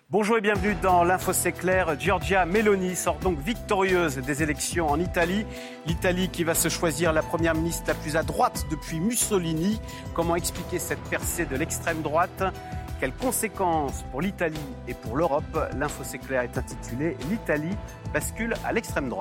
Bonjour et bienvenue dans l'Info c'est clair. Giorgia Meloni sort donc victorieuse des élections en Italie. L'Italie qui va se choisir la première ministre la plus à droite depuis Mussolini. Comment expliquer cette percée de l'extrême droite ? Quelles conséquences pour l'Italie et pour l'Europe ? L'Info c'est clair est intitulée « L'Italie bascule à l'extrême droite ».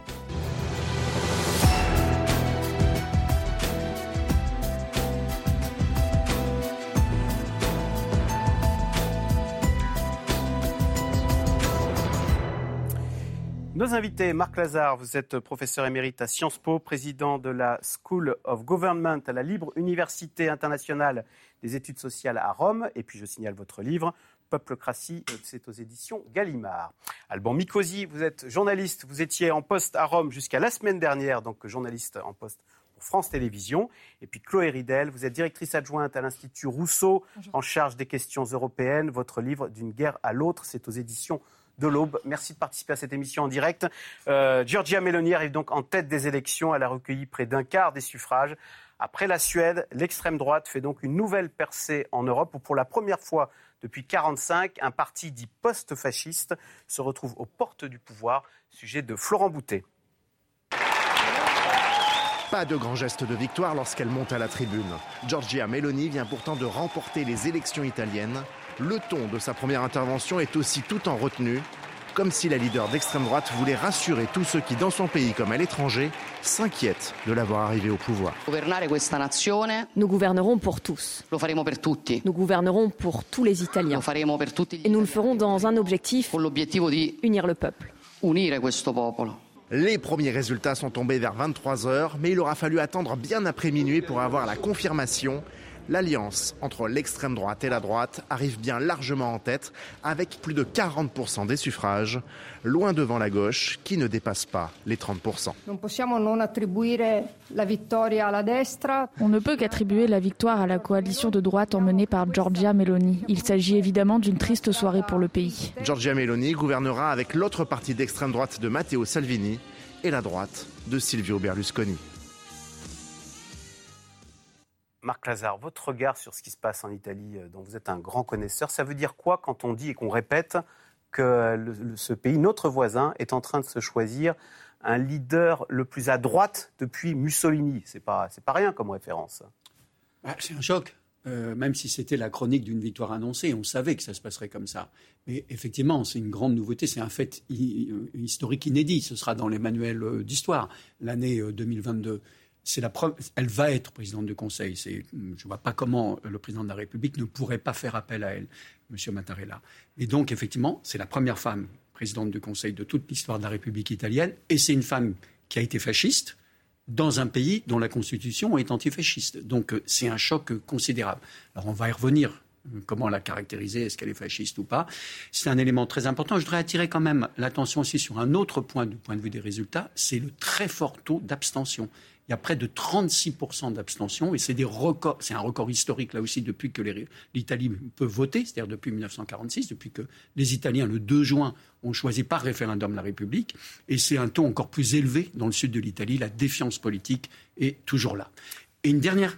Nos invités, Marc Lazare, vous êtes professeur émérite à Sciences Po, président de la School of Government à la Libre Université internationale des études sociales à Rome. Et puis je signale votre livre, Peuplocratie, c'est aux éditions Gallimard. Alban Mikosi, vous êtes journaliste, vous étiez en poste à Rome jusqu'à la semaine dernière, donc journaliste en poste pour France Télévisions. Et puis Chloé Ridel, vous êtes directrice adjointe à l'Institut Rousseau, en charge des questions européennes. Votre livre, D'une guerre à l'autre, c'est aux éditions de l'Aube. Merci de participer à cette émission en direct. Giorgia Meloni arrive donc en tête des élections. Elle a recueilli près d'un quart des suffrages. Après la Suède, l'extrême droite fait donc une nouvelle percée en Europe où pour la première fois depuis 1945, un parti dit post-fasciste se retrouve aux portes du pouvoir. Sujet de Florent Boutet. Pas de grand geste de victoire lorsqu'elle monte à la tribune. Giorgia Meloni vient pourtant de remporter les élections italiennes. Le ton de sa première intervention est aussi tout en retenue, comme si la leader d'extrême droite voulait rassurer tous ceux qui, dans son pays comme à l'étranger, s'inquiètent de la voir arriver au pouvoir. Nous gouvernerons pour tous. Nous gouvernerons pour tous les Italiens. Et nous le ferons dans un objectif, unir le peuple. Les premiers résultats sont tombés vers 23h, mais il aura fallu attendre bien après minuit pour avoir la confirmation. L'alliance entre l'extrême droite et la droite arrive bien largement en tête, avec plus de 40% des suffrages, loin devant la gauche qui ne dépasse pas les 30%. On ne peut qu'attribuer la victoire à la coalition de droite emmenée par Giorgia Meloni. Il s'agit évidemment d'une triste soirée pour le pays. Giorgia Meloni gouvernera avec l'autre parti d'extrême droite de Matteo Salvini et la droite de Silvio Berlusconi. Marc Lazare, votre regard sur ce qui se passe en Italie, dont vous êtes un grand connaisseur, ça veut dire quoi quand on dit et qu'on répète que ce pays, notre voisin, est en train de se choisir un leader le plus à droite depuis Mussolini ? C'est pas rien comme référence. C'est un choc, même si c'était la chronique d'une victoire annoncée, on savait que ça se passerait comme ça. Mais effectivement, c'est une grande nouveauté, c'est un fait historique inédit, ce sera dans les manuels d'histoire, l'année 2022. Elle va être présidente du Conseil. Je ne vois pas comment le président de la République ne pourrait pas faire appel à elle, M. Mattarella. Et donc, effectivement, c'est la première femme présidente du Conseil de toute l'histoire de la République italienne. Et c'est une femme qui a été fasciste dans un pays dont la Constitution est antifasciste. Donc, c'est un choc considérable. Alors, on va y revenir. Comment la caractériser ? Est-ce qu'elle est fasciste ou pas ? C'est un élément très important. Je voudrais attirer quand même l'attention aussi sur un autre point du point de vue des résultats. C'est le très fort taux d'abstention. Il y a près de 36% d'abstention et c'est des records. C'est un record historique là aussi depuis que l'Italie peut voter, c'est-à-dire depuis 1946, depuis que les Italiens le 2 juin ont choisi par référendum la République. Et c'est un taux encore plus élevé dans le sud de l'Italie. La défiance politique est toujours là. Et une dernière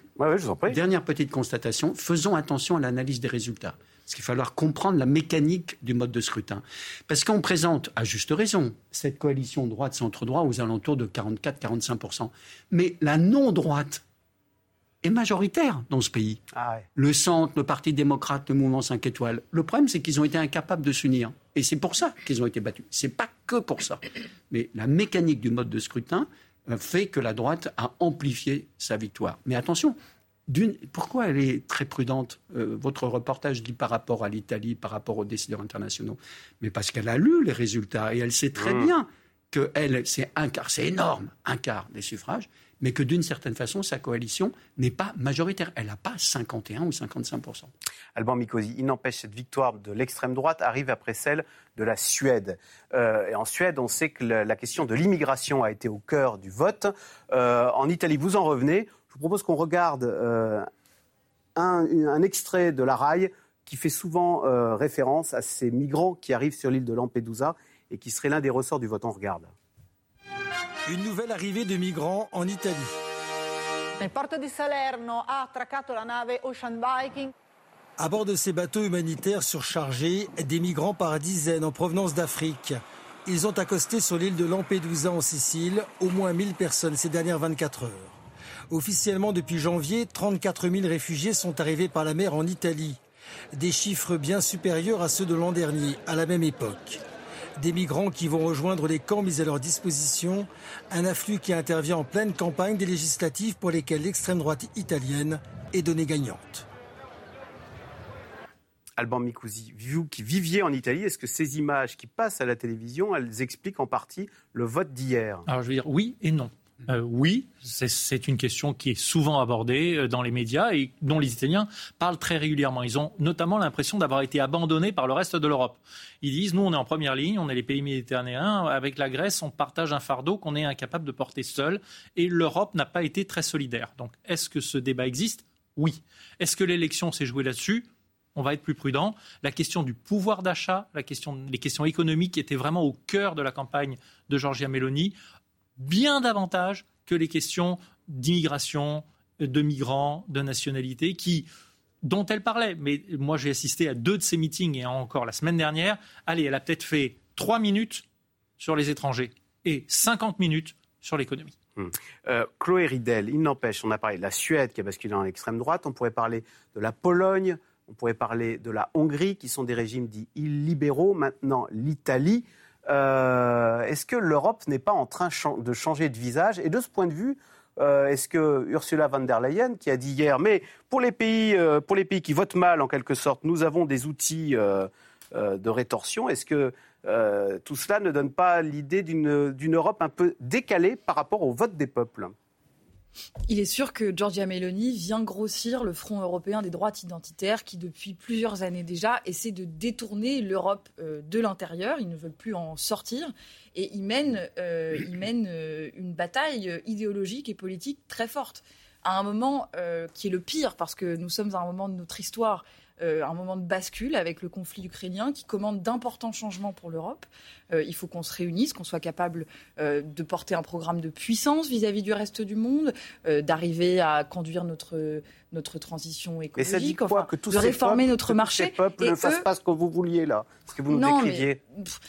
petite constatation, faisons attention à l'analyse des résultats. Parce qu'il va falloir comprendre la mécanique du mode de scrutin. Parce qu'on présente, à juste raison, cette coalition droite-centre-droit aux alentours de 44-45%. Mais la non-droite est majoritaire dans ce pays. Ah ouais. Le centre, le Parti démocrate, le mouvement 5 étoiles. Le problème, c'est qu'ils ont été incapables de s'unir. Et c'est pour ça qu'ils ont été battus. C'est pas que pour ça. Mais la mécanique du mode de scrutin fait que la droite a amplifié sa victoire. Mais attention, pourquoi elle est très prudente votre reportage dit par rapport à l'Italie, par rapport aux décideurs internationaux. Mais parce qu'elle a lu les résultats et elle sait très bien qu'elle, c'est énorme, un quart des suffrages, mais que d'une certaine façon, sa coalition n'est pas majoritaire. Elle n'a pas 51 ou 55%. Alban Mikosi, il n'empêche, cette victoire de l'extrême droite arrive après celle de la Suède. Et en Suède, on sait que la question de l'immigration a été au cœur du vote. En Italie, vous en revenez. Je vous propose qu'on regarde un extrait de la RAI qui fait souvent référence à ces migrants qui arrivent sur l'île de Lampedusa et qui serait l'un des ressorts du vote. On regarde. Une nouvelle arrivée de migrants en Italie. Nel porto di Salerno ha attraccato la nave Ocean Viking. À bord de ces bateaux humanitaires surchargés, des migrants par dizaines en provenance d'Afrique. Ils ont accosté sur l'île de Lampedusa en Sicile, au moins 1000 personnes ces dernières 24 heures. Officiellement, depuis janvier, 34 000 réfugiés sont arrivés par la mer en Italie. Des chiffres bien supérieurs à ceux de l'an dernier, à la même époque. Des migrants qui vont rejoindre les camps mis à leur disposition, un afflux qui intervient en pleine campagne des législatives pour lesquelles l'extrême droite italienne est donnée gagnante. Alban Micouzi, vous qui viviez en Italie, est-ce que ces images qui passent à la télévision, elles expliquent en partie le vote d'hier ? Alors je veux dire oui et non. Oui, c'est une question qui est souvent abordée dans les médias et dont les Italiens parlent très régulièrement. Ils ont notamment l'impression d'avoir été abandonnés par le reste de l'Europe. Ils disent, nous on est en première ligne, on est les pays méditerranéens, avec la Grèce on partage un fardeau qu'on est incapable de porter seul et l'Europe n'a pas été très solidaire. Donc est-ce que ce débat existe ? Oui. Est-ce que l'élection s'est jouée là-dessus ? On va être plus prudent. La question du pouvoir d'achat, les questions économiques étaient vraiment au cœur de la campagne de Giorgia Meloni, bien davantage que les questions d'immigration, de migrants, de nationalité, dont elle parlait. Mais moi, j'ai assisté à 2 de ces meetings, et encore la semaine dernière. Allez, elle a peut-être fait 3 minutes sur les étrangers et 50 minutes sur l'économie. Chloé Ridel, il n'empêche, on a parlé de la Suède qui a basculé dans l'extrême droite, on pourrait parler de la Pologne, on pourrait parler de la Hongrie, qui sont des régimes dits illibéraux, maintenant l'Italie. Est-ce que l'Europe n'est pas en train de changer de visage ? Et de ce point de vue, est-ce que Ursula von der Leyen, qui a dit hier, mais pour les pays qui votent mal, en quelque sorte, nous avons des outils de rétorsion, est-ce que tout cela ne donne pas l'idée d'une Europe un peu décalée par rapport au vote des peuples ? Il est sûr que Giorgia Meloni vient grossir le Front européen des droites identitaires qui, depuis plusieurs années déjà, essaie de détourner l'Europe de l'intérieur. Ils ne veulent plus en sortir. Et ils mènent une bataille idéologique et politique très forte. À un moment qui est le pire, parce que nous sommes à un moment de notre histoire, un moment de bascule avec le conflit ukrainien qui commande d'importants changements pour l'Europe. Il faut qu'on se réunisse, qu'on soit capable de porter un programme de puissance vis-à-vis du reste du monde, d'arriver à conduire notre transition écologique, et ça dit quoi, que tous de réformer notre marché. Que ces peuples ne fassent pas ce que vous vouliez là, ce que vous nous décriviez.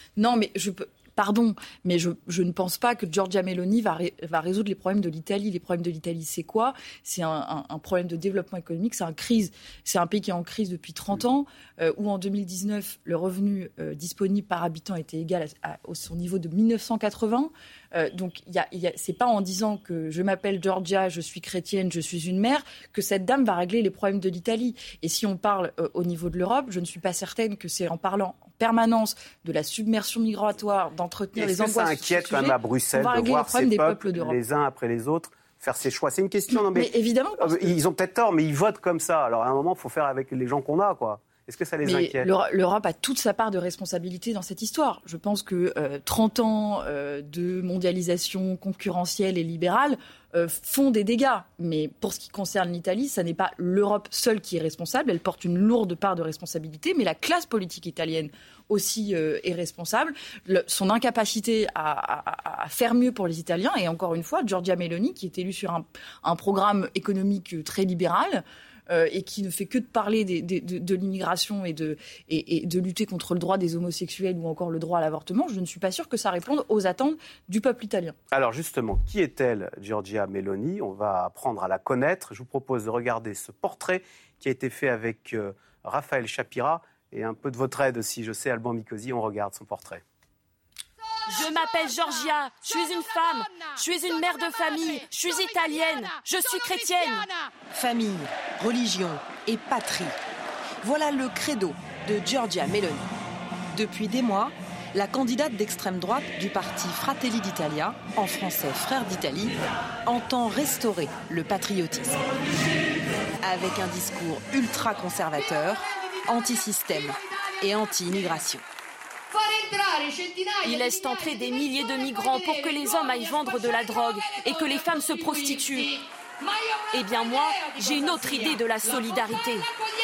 Pardon, mais je ne pense pas que Giorgia Meloni va résoudre les problèmes de l'Italie. Les problèmes de l'Italie, c'est quoi ? C'est un problème de développement économique, c'est un pays qui est en crise depuis 30 ans, où en 2019, le revenu disponible par habitant était égal au son niveau de 1980. Donc, c'est pas en disant que je m'appelle Giorgia, je suis chrétienne, je suis une mère, que cette dame va régler les problèmes de l'Italie. Et si on parle au niveau de l'Europe, je ne suis pas certaine que c'est en parlant en permanence de la submersion migratoire, d'entretenir les angoisses. Est-ce que ça inquiète quand même à Bruxelles de voir ces peuples les uns après les autres faire ces choix ? C'est une question. Mais évidemment. Ils ont peut-être tort, mais ils votent comme ça. Alors à un moment, il faut faire avec les gens qu'on a, quoi. Est-ce que ça les inquiète ? L'Europe a toute sa part de responsabilité dans cette histoire. Je pense que 30 ans de mondialisation concurrentielle et libérale font des dégâts. Mais pour ce qui concerne l'Italie, ça n'est pas l'Europe seule qui est responsable. Elle porte une lourde part de responsabilité, mais la classe politique italienne aussi est responsable. Son incapacité à faire mieux pour les Italiens, et encore une fois, Giorgia Meloni, qui est élue sur un programme économique très libéral, et qui ne fait que de parler de l'immigration et de lutter contre le droit des homosexuels ou encore le droit à l'avortement, je ne suis pas sûre que ça réponde aux attentes du peuple italien. Alors justement, qui est-elle, Giorgia Meloni ? On va apprendre à la connaître. Je vous propose de regarder ce portrait qui a été fait avec Raphaël Chapira et un peu de votre aide aussi. Je sais, Alban Micouzi, on regarde son portrait. Je m'appelle Giorgia, je suis une femme, je suis une mère de famille, je suis italienne, je suis chrétienne. Famille, religion et patrie. Voilà le credo de Giorgia Meloni. Depuis des mois, la candidate d'extrême droite du parti Fratelli d'Italia, en français Frères d'Italie, entend restaurer le patriotisme. Avec un discours ultra-conservateur, anti-système et anti-immigration. Ils laissent entrer des milliers de migrants pour que les hommes aillent vendre de la drogue et que les femmes se prostituent. Eh bien moi, j'ai une autre idée de la solidarité.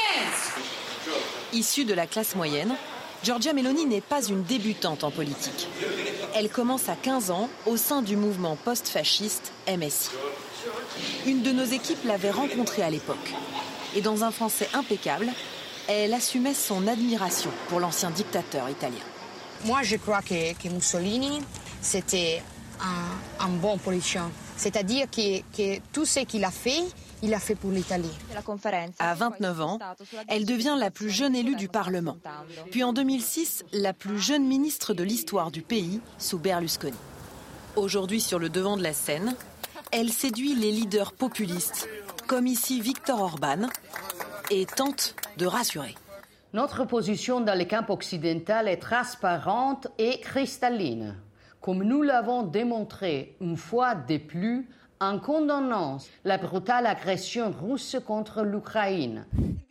Issue de la classe moyenne, Giorgia Meloni n'est pas une débutante en politique. Elle commence à 15 ans au sein du mouvement post-fasciste MSI. Une de nos équipes l'avait rencontrée à l'époque. Et dans un français impeccable, elle assumait son admiration pour l'ancien dictateur italien. Moi, je crois que Mussolini, c'était un bon politicien. C'est-à-dire que tout ce qu'il a fait pour l'Italie. À 29 ans, elle devient la plus jeune élue du Parlement. Puis en 2006, la plus jeune ministre de l'histoire du pays, sous Berlusconi. Aujourd'hui sur le devant de la scène, elle séduit les leaders populistes, comme ici Viktor Orban, et tente de rassurer. Notre position dans le camp occidental est transparente et cristalline, comme nous l'avons démontré une fois de plus en condamnant la brutale agression russe contre l'Ukraine.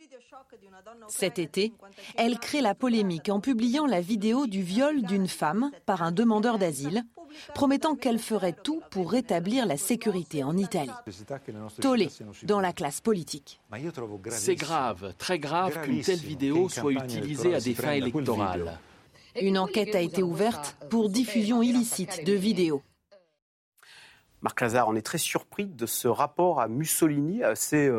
Cet été, elle crée la polémique en publiant la vidéo du viol d'une femme par un demandeur d'asile, promettant qu'elle ferait tout pour rétablir la sécurité en Italie. Tollé dans la classe politique. C'est grave, très grave qu'une telle vidéo soit utilisée à des fins électorales. Une enquête a été ouverte pour diffusion illicite de vidéos. Marc Lazare, on est très surpris de ce rapport à Mussolini, assez...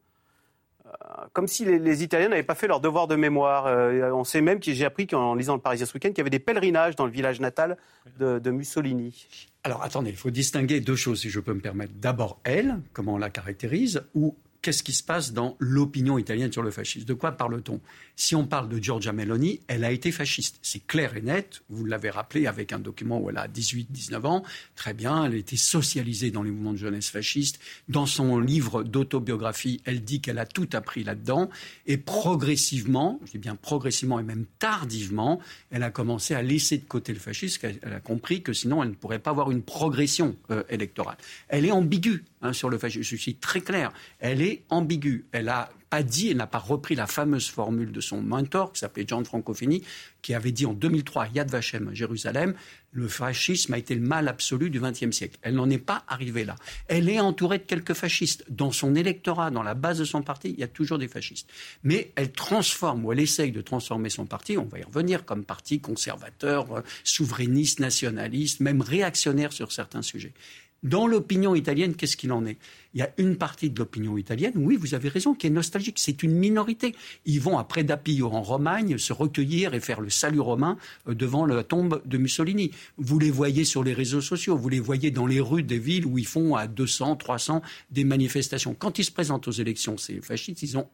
comme si les Italiens n'avaient pas fait leur devoir de mémoire. On sait même, j'ai appris en lisant le Parisien ce week-end, qu'il y avait des pèlerinages dans le village natal de Mussolini. Alors attendez, il faut distinguer deux choses, si je peux me permettre. D'abord, elle, comment on la caractérise, ou qu'est-ce qui se passe dans l'opinion italienne sur le fascisme. De quoi parle-t-on ? Si on parle de Giorgia Meloni, elle a été fasciste. C'est clair et net. Vous l'avez rappelé avec un document où elle a 18-19 ans. Très bien, elle a été socialisée dans les mouvements de jeunesse fascistes. Dans son livre d'autobiographie, elle dit qu'elle a tout appris là-dedans. Et progressivement, je dis bien progressivement et même tardivement, elle a commencé à laisser de côté le fascisme. Elle a compris que sinon, elle ne pourrait pas avoir une progression électorale. Elle est ambiguë sur le fascisme. Je suis très clair. Elle est ambiguë. Elle n'a pas repris la fameuse formule de son mentor, qui s'appelait Gianfranco Fini, qui avait dit en 2003 à Yad Vashem, à Jérusalem, le fascisme a été le mal absolu du XXe siècle. Elle n'en est pas arrivée là. Elle est entourée de quelques fascistes. Dans son électorat, dans la base de son parti, il y a toujours des fascistes. Mais elle transforme, ou elle essaye de transformer son parti, on va y revenir, comme parti conservateur, souverainiste, nationaliste, même réactionnaire sur certains sujets. Dans l'opinion italienne, qu'est-ce qu'il en est ? Il y a une partie de l'opinion italienne, oui, vous avez raison, qui est nostalgique. C'est une minorité. Ils vont, après D'Apio en Romagne, se recueillir et faire le salut romain devant la tombe de Mussolini. Vous les voyez sur les réseaux sociaux, vous les voyez dans les rues des villes où ils font à 200, 300 des manifestations. Quand ils se présentent aux élections, ces fascistes, ils ont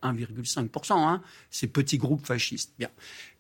1,5%, ces petits groupes fascistes. Bien.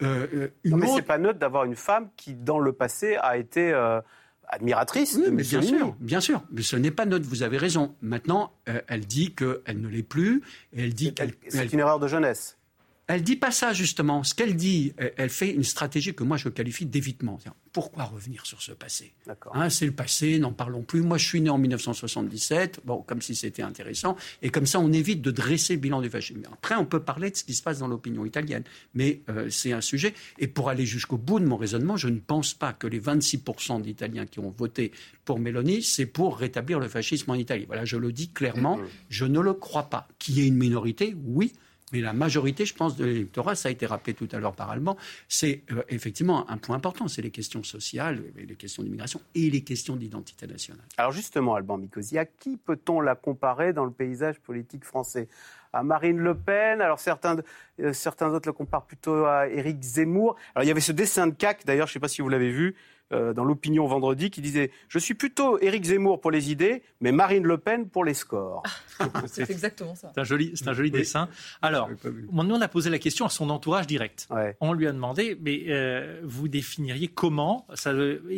Non, mais c'est pas neutre d'avoir une femme qui, dans le passé, a été... admiratrice de Mussolini. Bien sûr. Mais ce n'est pas neutre, vous avez raison. Maintenant, elle dit qu'elle ne l'est plus. Et elle dit c'est une erreur de jeunesse. Elle ne dit pas ça, justement. Ce qu'elle dit, elle fait une stratégie que moi, je qualifie d'évitement. Pourquoi revenir sur ce passé ? C'est le passé, n'en parlons plus. Moi, je suis né en 1977, comme si c'était intéressant. Et comme ça, on évite de dresser le bilan du fascisme. Après, on peut parler de ce qui se passe dans l'opinion italienne. Mais c'est un sujet. Et pour aller jusqu'au bout de mon raisonnement, je ne pense pas que les 26% d'Italiens qui ont voté pour Meloni, c'est pour rétablir le fascisme en Italie. Voilà, je le dis clairement, je ne le crois pas. Qu'il y ait une minorité, oui. Mais la majorité, je pense, de l'électorat, ça a été rappelé tout à l'heure par Alban, c'est effectivement un point important. C'est les questions sociales, les questions d'immigration et les questions d'identité nationale. Alors justement, Alban Mikosi, à qui peut-on la comparer dans le paysage politique français ? À Marine Le Pen, alors certains autres la comparent plutôt à Éric Zemmour. Alors il y avait ce dessin de CAQ, d'ailleurs, je ne sais pas si vous l'avez vu, dans l'Opinion vendredi, qui disait « Je suis plutôt Éric Zemmour pour les idées, mais Marine Le Pen pour les scores. » C'est exactement ça. C'est un joli dessin. Alors, nous, on a posé la question à son entourage direct. Ouais. On lui a demandé, mais vous définiriez comment ça,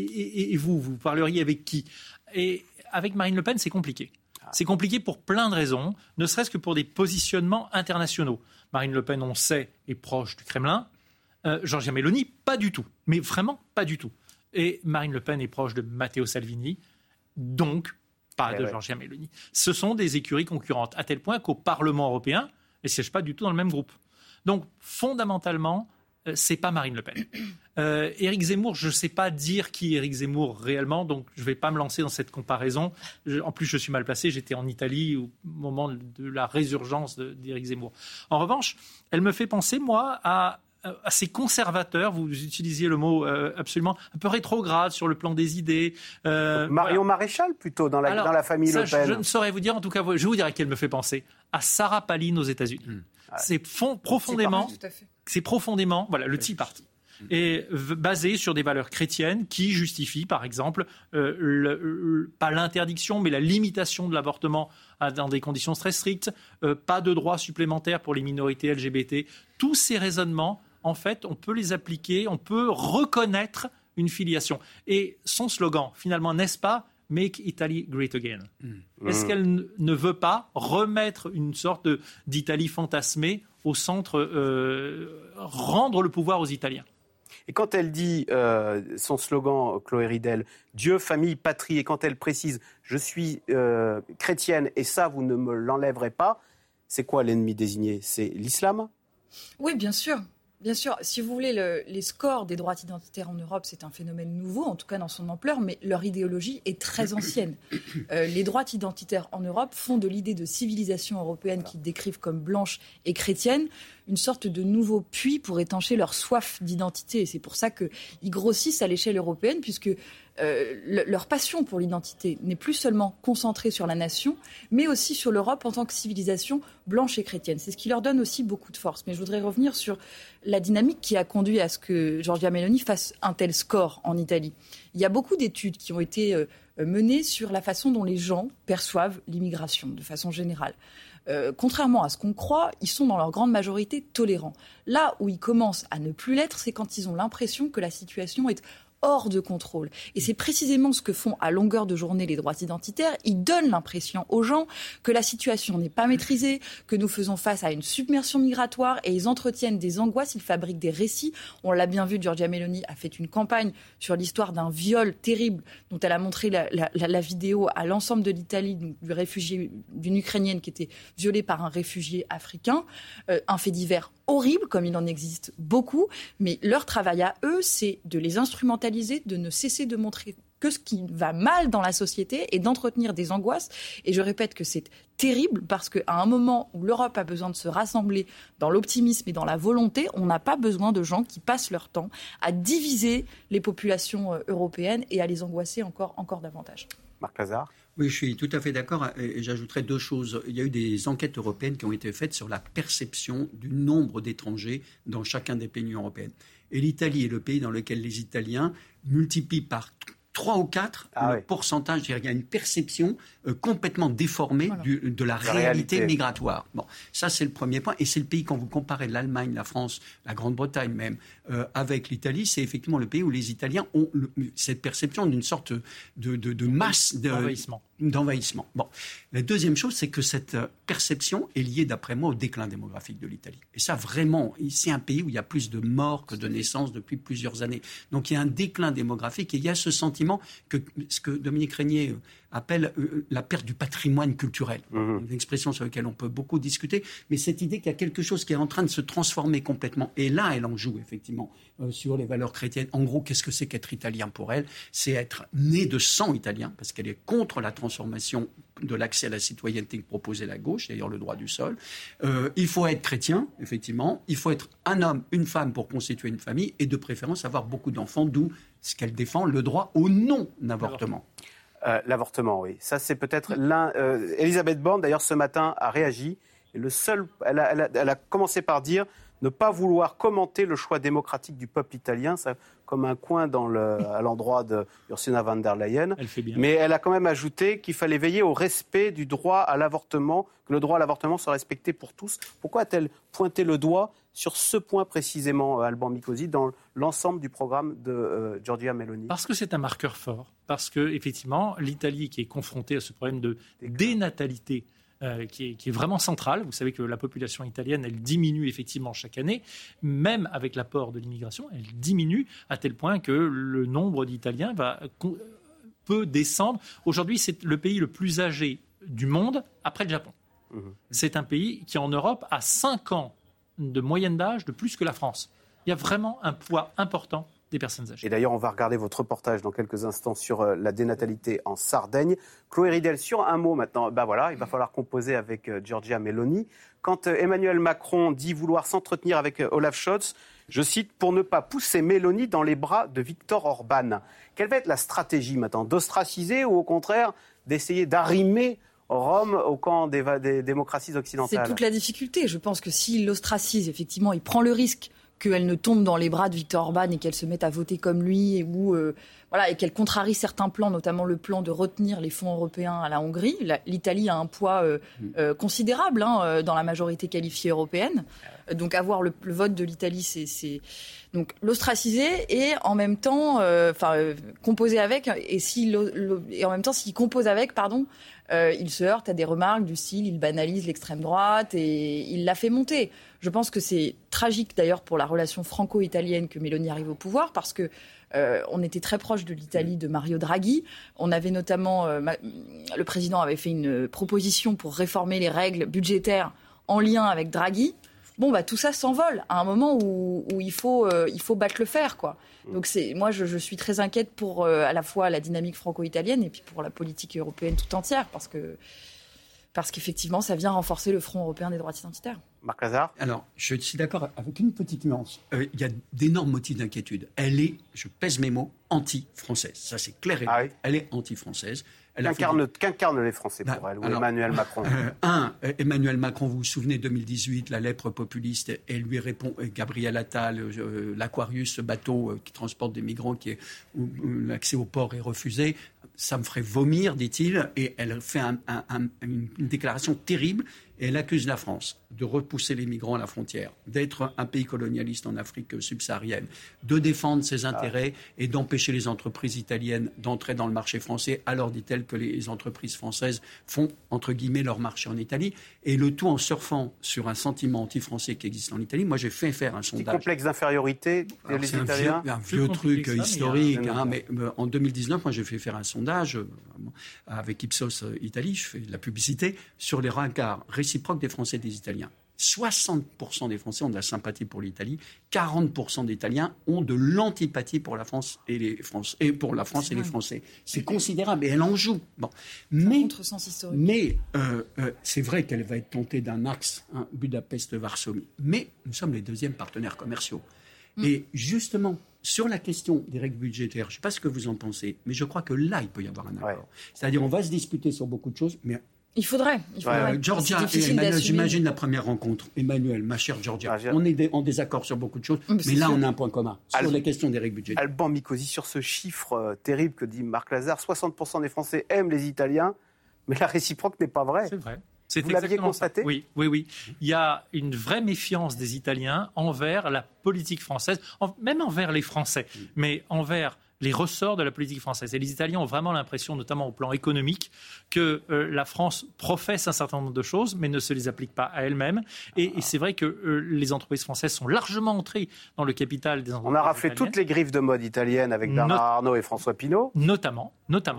et vous parleriez avec qui ? Et avec Marine Le Pen, c'est compliqué. C'est compliqué pour plein de raisons, ne serait-ce que pour des positionnements internationaux. Marine Le Pen, on sait, est proche du Kremlin. Giorgia Meloni, pas du tout. Mais vraiment pas du tout. Et Marine Le Pen est proche de Matteo Salvini, donc pas de Giorgia Meloni. Ce sont des écuries concurrentes, à tel point qu'au Parlement européen, elles ne siègent pas du tout dans le même groupe. Donc, fondamentalement, c'est pas Marine Le Pen. Éric Zemmour, je ne sais pas dire qui est Éric Zemmour réellement, donc je ne vais pas me lancer dans cette comparaison. En plus, je suis mal placé, j'étais en Italie au moment de la résurgence d'Éric Zemmour. En revanche, elle me fait penser, moi, à ces conservateurs, vous utilisiez le mot absolument un peu rétrograde sur le plan des idées. Marion Maréchal, plutôt, dans la famille Le Pen. Je ne saurais vous dire, en tout cas, je vais vous dire à qui elle me fait penser. À Sarah Palin aux États-Unis. c'est profondément, voilà, le Tea Party est basé sur des valeurs chrétiennes qui justifient, par exemple, pas l'interdiction, mais la limitation de l'avortement dans des conditions très strictes, pas de droits supplémentaires pour les minorités LGBT. Tous ces raisonnements, en fait, on peut les appliquer, on peut reconnaître une filiation. Et son slogan, finalement, n'est-ce pas « Make Italy Great Again ». Est-ce qu'elle ne veut pas remettre une sorte d'Italie fantasmée au centre, rendre le pouvoir aux Italiens ? Et quand elle dit son slogan, Chloé Ridel, « Dieu, famille, patrie », et quand elle précise « Je suis chrétienne et ça, vous ne me l'enlèverez pas », c'est quoi l'ennemi désigné ? C'est l'islam ? Oui, bien sûr. Bien sûr, si vous voulez, les scores des droits identitaires en Europe, c'est un phénomène nouveau, en tout cas dans son ampleur, mais leur idéologie est très ancienne. Les droits identitaires en Europe font de l'idée de civilisation européenne qu'ils décrivent comme blanche et chrétienne une sorte de nouveau puits pour étancher leur soif d'identité. Et c'est pour ça qu'ils grossissent à l'échelle européenne, puisque leur passion pour l'identité n'est plus seulement concentrée sur la nation, mais aussi sur l'Europe en tant que civilisation blanche et chrétienne. C'est ce qui leur donne aussi beaucoup de force. Mais je voudrais revenir sur la dynamique qui a conduit à ce que Giorgia Meloni fasse un tel score en Italie. Il y a beaucoup d'études qui ont été menées sur la façon dont les gens perçoivent l'immigration, de façon générale. Contrairement à ce qu'on croit, ils sont dans leur grande majorité tolérants. Là où ils commencent à ne plus l'être, c'est quand ils ont l'impression que la situation est hors de contrôle. Et c'est précisément ce que font à longueur de journée les droits identitaires. Ils donnent l'impression aux gens que la situation n'est pas maîtrisée, que nous faisons face à une submersion migratoire, et ils entretiennent des angoisses, ils fabriquent des récits. On l'a bien vu, Giorgia Meloni a fait une campagne sur l'histoire d'un viol terrible dont elle a montré la vidéo à l'ensemble de l'Italie, du réfugié, d'une Ukrainienne qui était violée par un réfugié africain. Un fait divers horrible, comme il en existe beaucoup, mais leur travail à eux, c'est de les instrumentaliser, de ne cesser de montrer que ce qui va mal dans la société et d'entretenir des angoisses. Et je répète que c'est terrible parce qu'à un moment où l'Europe a besoin de se rassembler dans l'optimisme et dans la volonté, on n'a pas besoin de gens qui passent leur temps à diviser les populations européennes et à les angoisser encore davantage. Marc Lazare ? Oui, je suis tout à fait d'accord et j'ajouterais deux choses. Il y a eu des enquêtes européennes qui ont été faites sur la perception du nombre d'étrangers dans chacun des pays européens. Et l'Italie est le pays dans lequel les Italiens multiplient par 3 ou 4 le pourcentage. Il y a une perception complètement déformée de la réalité migratoire. Bon, ça, c'est le premier point. Et c'est le pays, quand vous comparez l'Allemagne, la France, la Grande-Bretagne même, avec l'Italie, c'est effectivement le pays où les Italiens ont cette perception d'une sorte de masse d'envahissement. Bon. La deuxième chose, c'est que cette perception est liée, d'après moi, au déclin démographique de l'Italie. Et ça, vraiment, c'est un pays où il y a plus de morts que de naissances depuis plusieurs années. Donc, il y a un déclin démographique et il y a ce sentiment que ce que Dominique Régnier appelle la perte du patrimoine culturel. Une expression sur laquelle on peut beaucoup discuter, mais cette idée qu'il y a quelque chose qui est en train de se transformer complètement. Et là, elle en joue, effectivement, sur les valeurs chrétiennes. En gros, qu'est-ce que c'est qu'être italien pour elle ? C'est être né de sang italien, parce qu'elle est contre la transformation de l'accès à la citoyenneté que proposait la gauche, d'ailleurs le droit du sol. Il faut être chrétien, effectivement. Il faut être un homme, une femme pour constituer une famille, et de préférence avoir beaucoup d'enfants, d'où ce qu'elle défend, le droit au non-avortement. L'avortement, oui. Ça, c'est peut-être l'un... Elisabeth Borne, d'ailleurs, ce matin, a réagi. Et elle a commencé par dire ne pas vouloir commenter le choix démocratique du peuple italien, ça, comme un coin à l'endroit de Ursula von der Leyen. Elle fait bien. Mais elle a quand même ajouté qu'il fallait veiller au respect du droit à l'avortement, que le droit à l'avortement soit respecté pour tous. Pourquoi a-t-elle pointé le doigt sur ce point précisément, Alban Mikosi, dans l'ensemble du programme de Giorgia Meloni ? Parce que c'est un marqueur fort. Parce que, effectivement, l'Italie qui est confrontée à ce problème de dénatalité, qui est vraiment central. Vous savez que la population italienne, elle diminue effectivement chaque année, même avec l'apport de l'immigration, elle diminue à tel point que le nombre d'Italiens peut descendre. Aujourd'hui, c'est le pays le plus âgé du monde après le Japon. C'est un pays qui, en Europe, a 5 ans de moyenne d'âge de plus que la France. Il y a vraiment un poids important des personnes âgées. Et d'ailleurs, on va regarder votre reportage dans quelques instants sur la dénatalité en Sardaigne. Chloé Ridel, sur un mot maintenant, il va falloir composer avec Giorgia Meloni. Quand Emmanuel Macron dit vouloir s'entretenir avec Olaf Scholz, je cite, pour ne pas pousser Meloni dans les bras de Viktor Orban. Quelle va être la stratégie maintenant ? D'ostraciser ou au contraire d'essayer d'arrimer Rome au camp des démocraties occidentales. C'est toute la difficulté. Je pense que s'il l'ostracise, effectivement, il prend le risque qu'elle ne tombe dans les bras de Viktor Orban et qu'elle se mette à voter comme lui et qu'elle contrarie certains plans, notamment le plan de retenir les fonds européens à la Hongrie. L'Italie a un poids considérable dans la majorité qualifiée européenne. Donc avoir le vote de l'Italie, c'est donc l'ostraciser et en même temps composer avec. Et en même temps, s'il compose avec, il se heurte à des remarques du style il banalise l'extrême droite et il la fait monter. Je pense que c'est tragique d'ailleurs pour la relation franco-italienne que Meloni arrive au pouvoir parce que on était très proche de l'Italie de Mario Draghi. On avait notamment le président avait fait une proposition pour réformer les règles budgétaires en lien avec Draghi. Tout ça s'envole à un moment où il faut battre le fer, quoi. Donc moi, je suis très inquiète pour à la fois la dynamique franco-italienne et puis pour la politique européenne tout entière, parce qu'effectivement, ça vient renforcer le Front européen des droits identitaires. Marc Lazare ? Alors, je suis d'accord avec une petite nuance. Il y a d'énormes motifs d'inquiétude. Elle est, je pèse mes mots, anti-française. Ça, c'est clair et net. Oui. Elle est anti-française. Qu'incarnent les Français pour elle, ou Emmanuel Macron? Emmanuel Macron, vous vous souvenez, 2018, la lèpre populiste, elle lui répond, Gabriel Attal, l'Aquarius, ce bateau qui transporte des migrants, où l'accès au port est refusé. Ça me ferait vomir, dit-il, et elle fait une déclaration terrible, et elle accuse la France de repousser les migrants à la frontière, d'être un pays colonialiste en Afrique subsaharienne, de défendre ses intérêts et d'empêcher les entreprises italiennes d'entrer dans le marché français. Alors, dit-elle, que les entreprises françaises font, entre guillemets, leur marché en Italie, et le tout en surfant sur un sentiment anti-français qui existe en Italie. Moi, j'ai fait faire un sondage. Petit complexe d'infériorité des Italiens. Un vieux truc historique, mais en 2019, moi, j'ai fait faire un sondage avec Ipsos Italie, je fais de la publicité, sur les regards réciproques des Français et des Italiens. 60% des Français ont de la sympathie pour l'Italie, 40% d'Italiens ont de l'antipathie pour la France et les Français, et pour la France et les Français. C'est considérable et elle en joue. Bon. Mais c'est vrai qu'elle va être tentée d'un axe, Budapest-Varsovie. Mais nous sommes les deuxièmes partenaires commerciaux. Et justement, sur la question des règles budgétaires, je ne sais pas ce que vous en pensez, mais je crois que là, il peut y avoir un accord. Ouais. C'est-à-dire, on va se disputer sur beaucoup de choses, mais... Il faudrait. Georgia et Emmanuel, j'imagine la première rencontre. Emmanuel, ma chère Georgia, on est en désaccord sur beaucoup de choses, mais là, on a un point commun sur les questions des règles budgétaires. Alban Mikosi, sur ce chiffre terrible que dit Marc Lazare, 60% des Français aiment les Italiens, mais la réciproque n'est pas vraie. C'est vrai. Vous l'aviez constaté ? Oui. Il y a une vraie méfiance des Italiens envers la politique française, même envers les Français, mais envers les ressorts de la politique française. Et les Italiens ont vraiment l'impression, notamment au plan économique, que la France professe un certain nombre de choses, mais ne se les applique pas à elle-même. Et c'est vrai que les entreprises françaises sont largement entrées dans le capital des entreprises. On a raflé toutes les griffes de mode italiennes avec Bernard Arnault et François Pinault. Notamment.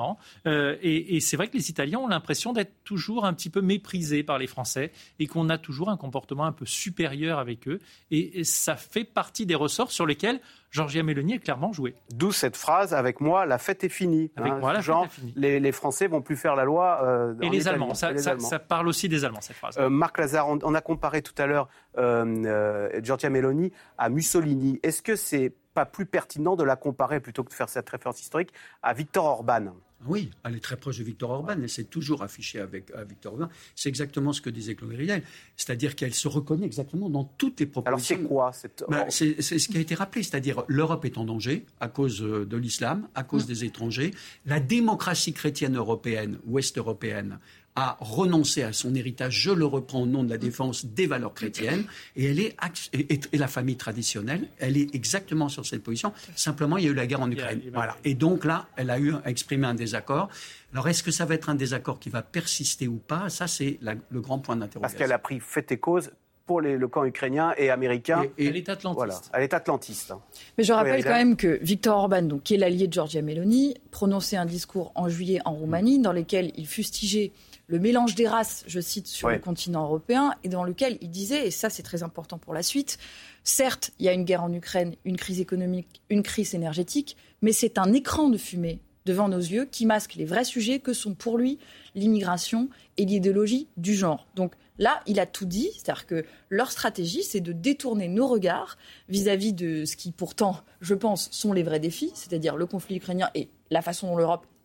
Et c'est vrai que les Italiens ont l'impression d'être toujours un petit peu méprisés par les Français et qu'on a toujours un comportement un peu supérieur avec eux. Et ça fait partie des ressorts sur lesquels Giorgia Meloni a clairement joué. D'où cette phrase, avec moi, la fête est finie. Avec moi, la fête est finie. Les Français vont plus faire la loi. Et les Allemands. Ça parle aussi des Allemands, cette phrase. Marc Lazare, on a comparé tout à l'heure Giorgia Meloni à Mussolini. Est-ce que c'est pas plus pertinent de la comparer, plutôt que de faire cette référence historique, à Viktor Orban ? Oui, elle est très proche de Viktor Orban, elle s'est toujours affichée avec Viktor Orban. C'est exactement ce que disait Claude Riel, c'est-à-dire qu'elle se reconnaît exactement dans toutes les propositions. Alors c'est quoi c'est ce qui a été rappelé, c'est-à-dire l'Europe est en danger à cause de l'islam, à cause des étrangers. La démocratie chrétienne européenne, ouest-européenne, a renoncé à son héritage, je le reprends au nom de la défense des valeurs chrétiennes, et elle est et la famille traditionnelle, elle est exactement sur cette position. Simplement, il y a eu la guerre en Ukraine. Voilà. Et donc là, elle a exprimé un désaccord. Alors, est-ce que ça va être un désaccord qui va persister ou pas ? Ça, c'est le grand point d'interrogation. Parce qu'elle a pris fait et cause pour le camp ukrainien et américain. Et elle est atlantiste. Voilà, elle est atlantiste. Mais je rappelle quand même que Viktor Orban, donc, qui est l'allié de Giorgia Meloni, prononçait un discours en juillet en Roumanie dans lequel il fustigeait le mélange des races, je cite, sur le continent européen, et dans lequel il disait, et ça c'est très important pour la suite, certes, il y a une guerre en Ukraine, une crise économique, une crise énergétique, mais c'est un écran de fumée devant nos yeux qui masque les vrais sujets que sont pour lui l'immigration et l'idéologie du genre. Donc là, il a tout dit, c'est-à-dire que leur stratégie, c'est de détourner nos regards vis-à-vis de ce qui pourtant, je pense, sont les vrais défis, c'est-à-dire le conflit ukrainien et la façon dont l'Europe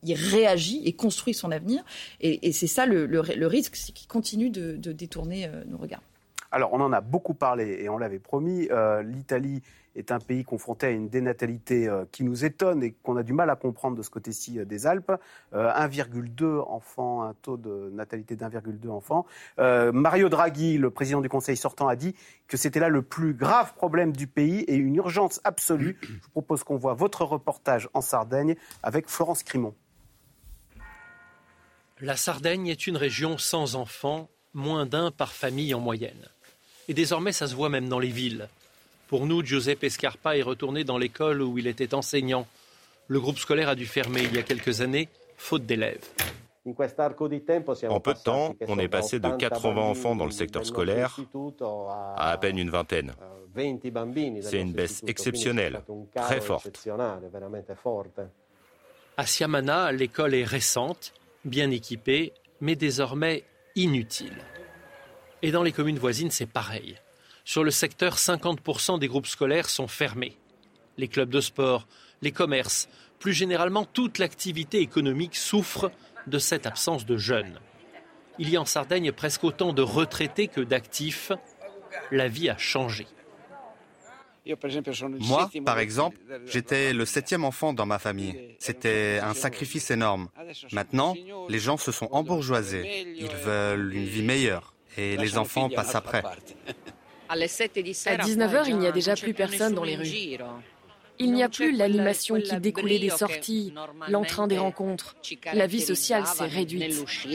il réagit et construit son avenir. Et c'est ça le risque, c'est qu'il continue de détourner nos regards. Alors, on en a beaucoup parlé et on l'avait promis. L'Italie est un pays confronté à une dénatalité qui nous étonne et qu'on a du mal à comprendre de ce côté-ci des Alpes. 1,2 enfants, un taux de natalité d'1,2 enfants. Mario Draghi, le président du Conseil sortant, a dit que c'était là le plus grave problème du pays et une urgence absolue. Je vous propose qu'on voit votre reportage en Sardaigne avec Florence Crimon. La Sardaigne est une région sans enfants, moins d'un par famille en moyenne. Et désormais, ça se voit même dans les villes. Pour nous, Giuseppe Scarpa est retourné dans l'école où il était enseignant. Le groupe scolaire a dû fermer il y a quelques années, faute d'élèves. En peu de temps, on est passé de 80 enfants dans le secteur scolaire à peine une vingtaine. C'est une baisse exceptionnelle, très forte. À Siamana, l'école est récente, bien équipée, mais désormais inutile. Et dans les communes voisines, c'est pareil. Sur le secteur, 50% des groupes scolaires sont fermés. Les clubs de sport, les commerces, plus généralement toute l'activité économique souffre de cette absence de jeunes. Il y a en Sardaigne presque autant de retraités que d'actifs. La vie a changé. Moi, par exemple, j'étais le 7e enfant dans ma famille. C'était un sacrifice énorme. Maintenant, les gens se sont embourgeoisés. Ils veulent une vie meilleure. Et les enfants passent après. À 19h, il n'y a déjà plus personne dans les rues. Il n'y a plus l'animation qui découlait des sorties, l'entrain des rencontres. La vie sociale s'est réduite.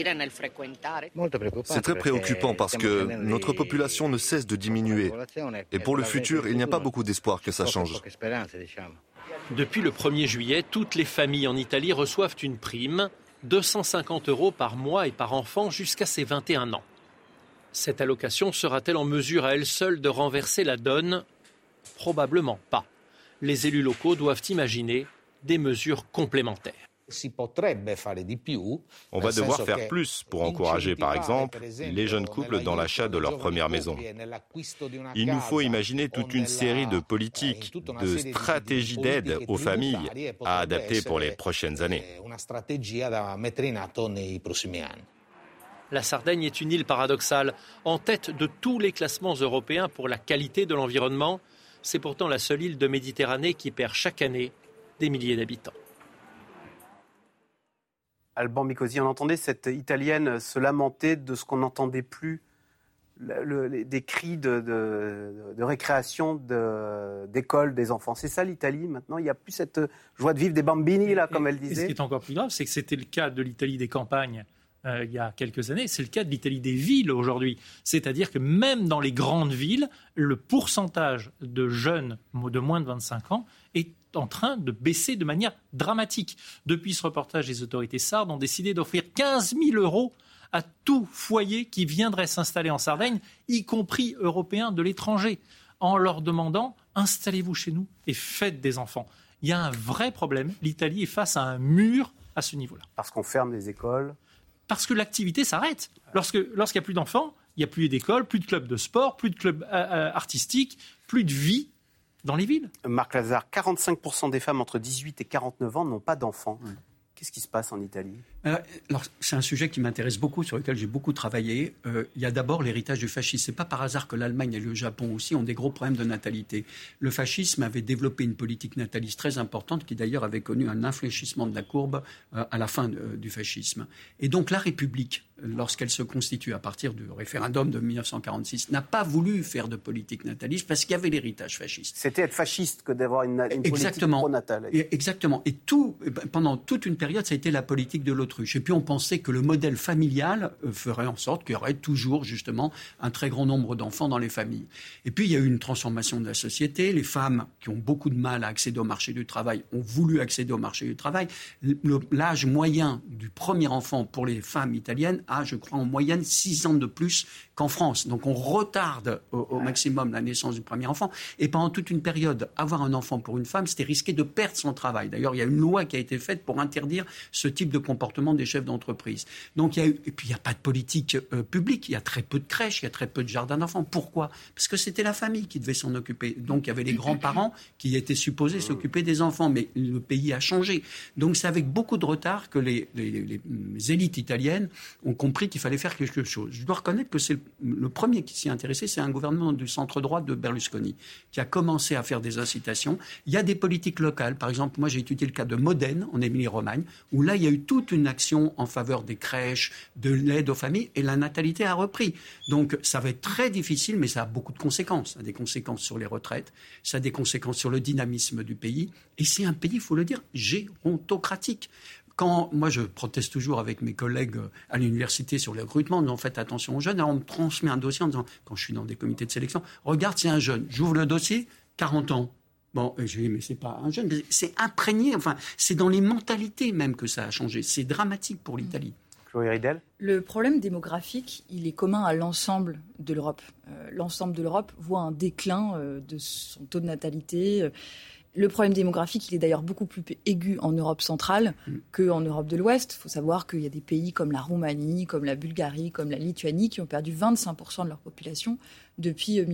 C'est très préoccupant parce que notre population ne cesse de diminuer. Et pour le futur, il n'y a pas beaucoup d'espoir que ça change. Depuis le 1er juillet, toutes les familles en Italie reçoivent une prime, 250 € par mois et par enfant jusqu'à ses 21 ans. Cette allocation sera-t-elle en mesure à elle seule de renverser la donne ? Probablement pas. Les élus locaux doivent imaginer des mesures complémentaires. On va devoir faire plus pour encourager, par exemple, les jeunes couples dans l'achat de leur première maison. Il nous faut imaginer toute une série de politiques, de stratégies d'aide aux familles à adapter pour les prochaines années. La Sardaigne est une île paradoxale, en tête de tous les classements européens pour la qualité de l'environnement. C'est pourtant la seule île de Méditerranée qui perd chaque année des milliers d'habitants. Alban Micosi, on entendait cette Italienne se lamenter de ce qu'on n'entendait plus, des cris de récréation d'école des enfants. C'est ça l'Italie maintenant ? Il n'y a plus cette joie de vivre des bambini, là, comme elle disait. Et ce qui est encore plus grave, c'est que c'était le cas de l'Italie des campagnes il y a quelques années, c'est le cas de l'Italie des villes aujourd'hui. C'est-à-dire que même dans les grandes villes, le pourcentage de jeunes de moins de 25 ans est en train de baisser de manière dramatique. Depuis ce reportage, les autorités sardes ont décidé d'offrir 15 000 € à tout foyer qui viendrait s'installer en Sardaigne, y compris européens de l'étranger, en leur demandant « installez-vous chez nous et faites des enfants ». Il y a un vrai problème. L'Italie est face à un mur à ce niveau-là. Parce qu'on ferme les écoles ? Parce que l'activité s'arrête. Lorsqu'il n'y a plus d'enfants, il n'y a plus d'école, plus de clubs de sport, plus de clubs artistiques, plus de vie dans les villes. Marc Lazare, 45% des femmes entre 18 et 49 ans n'ont pas d'enfants. Oui. Qu'est-ce qui se passe en Italie ? Alors, c'est un sujet qui m'intéresse beaucoup, sur lequel j'ai beaucoup travaillé. Il y a d'abord l'héritage du fascisme. Ce n'est pas par hasard que l'Allemagne et le Japon aussi ont des gros problèmes de natalité. Le fascisme avait développé une politique nataliste très importante qui d'ailleurs avait connu un infléchissement de la courbe à la fin du fascisme. Et donc la République, lorsqu'elle se constitue à partir du référendum de 1946, n'a pas voulu faire de politique nataliste parce qu'il y avait l'héritage fasciste. C'était être fasciste que d'avoir une politique pro-natale. Exactement. Et pendant toute une période, ça a été la politique de l'autruche. Et puis on pensait que le modèle familial ferait en sorte qu'il y aurait toujours justement un très grand nombre d'enfants dans les familles. Et puis il y a eu une transformation de la société. Les femmes qui ont beaucoup de mal à accéder au marché du travail ont voulu accéder au marché du travail. L'âge moyen du premier enfant pour les femmes italiennes a, je crois, en moyenne 6 ans de plus qu'en France. Donc on retarde au maximum la naissance du premier enfant. Et pendant toute une période, avoir un enfant pour une femme, c'était risquer de perdre son travail. D'ailleurs, il y a une loi qui a été faite pour interdire interdire ce type de comportement des chefs d'entreprise. Donc et puis il n'y a pas de politique publique, il y a très peu de crèches, il y a très peu de jardins d'enfants. Pourquoi ? Parce que c'était la famille qui devait s'en occuper. Donc il y avait les grands-parents qui étaient supposés s'occuper des enfants, mais le pays a changé. Donc c'est avec beaucoup de retard que les élites italiennes ont compris qu'il fallait faire quelque chose. Je dois reconnaître que c'est le premier qui s'y est intéressé, c'est un gouvernement du centre-droit de Berlusconi, qui a commencé à faire des incitations. Il y a des politiques locales. Par exemple, moi j'ai étudié le cas de Modène, en Émilie-Romagne, où là il y a eu toute une action en faveur des crèches, de l'aide aux familles, et la natalité a repris. Donc ça va être très difficile, mais ça a beaucoup de conséquences. Ça a des conséquences sur les retraites, ça a des conséquences sur le dynamisme du pays. Et c'est un pays, il faut le dire, gérontocratique. Quand moi je proteste toujours avec mes collègues à l'université sur les recrutements, en disant faites attention aux jeunes, alors on me transmet un dossier en disant, quand je suis dans des comités de sélection, regarde, c'est un jeune. J'ouvre le dossier, 40 ans. Bon, je dis, mais c'est pas un jeune, c'est imprégné, enfin, c'est dans les mentalités même que ça a changé. C'est dramatique pour l'Italie. Chloé Ridel ? Le problème démographique, il est commun à l'ensemble de l'Europe. L'ensemble de l'Europe voit un déclin de son taux de natalité. Le problème démographique, il est d'ailleurs beaucoup plus aigu en Europe centrale qu'en Europe de l'Ouest. Il faut savoir qu'il y a des pays comme la Roumanie, comme la Bulgarie, comme la Lituanie qui ont perdu 25% de leur population depuis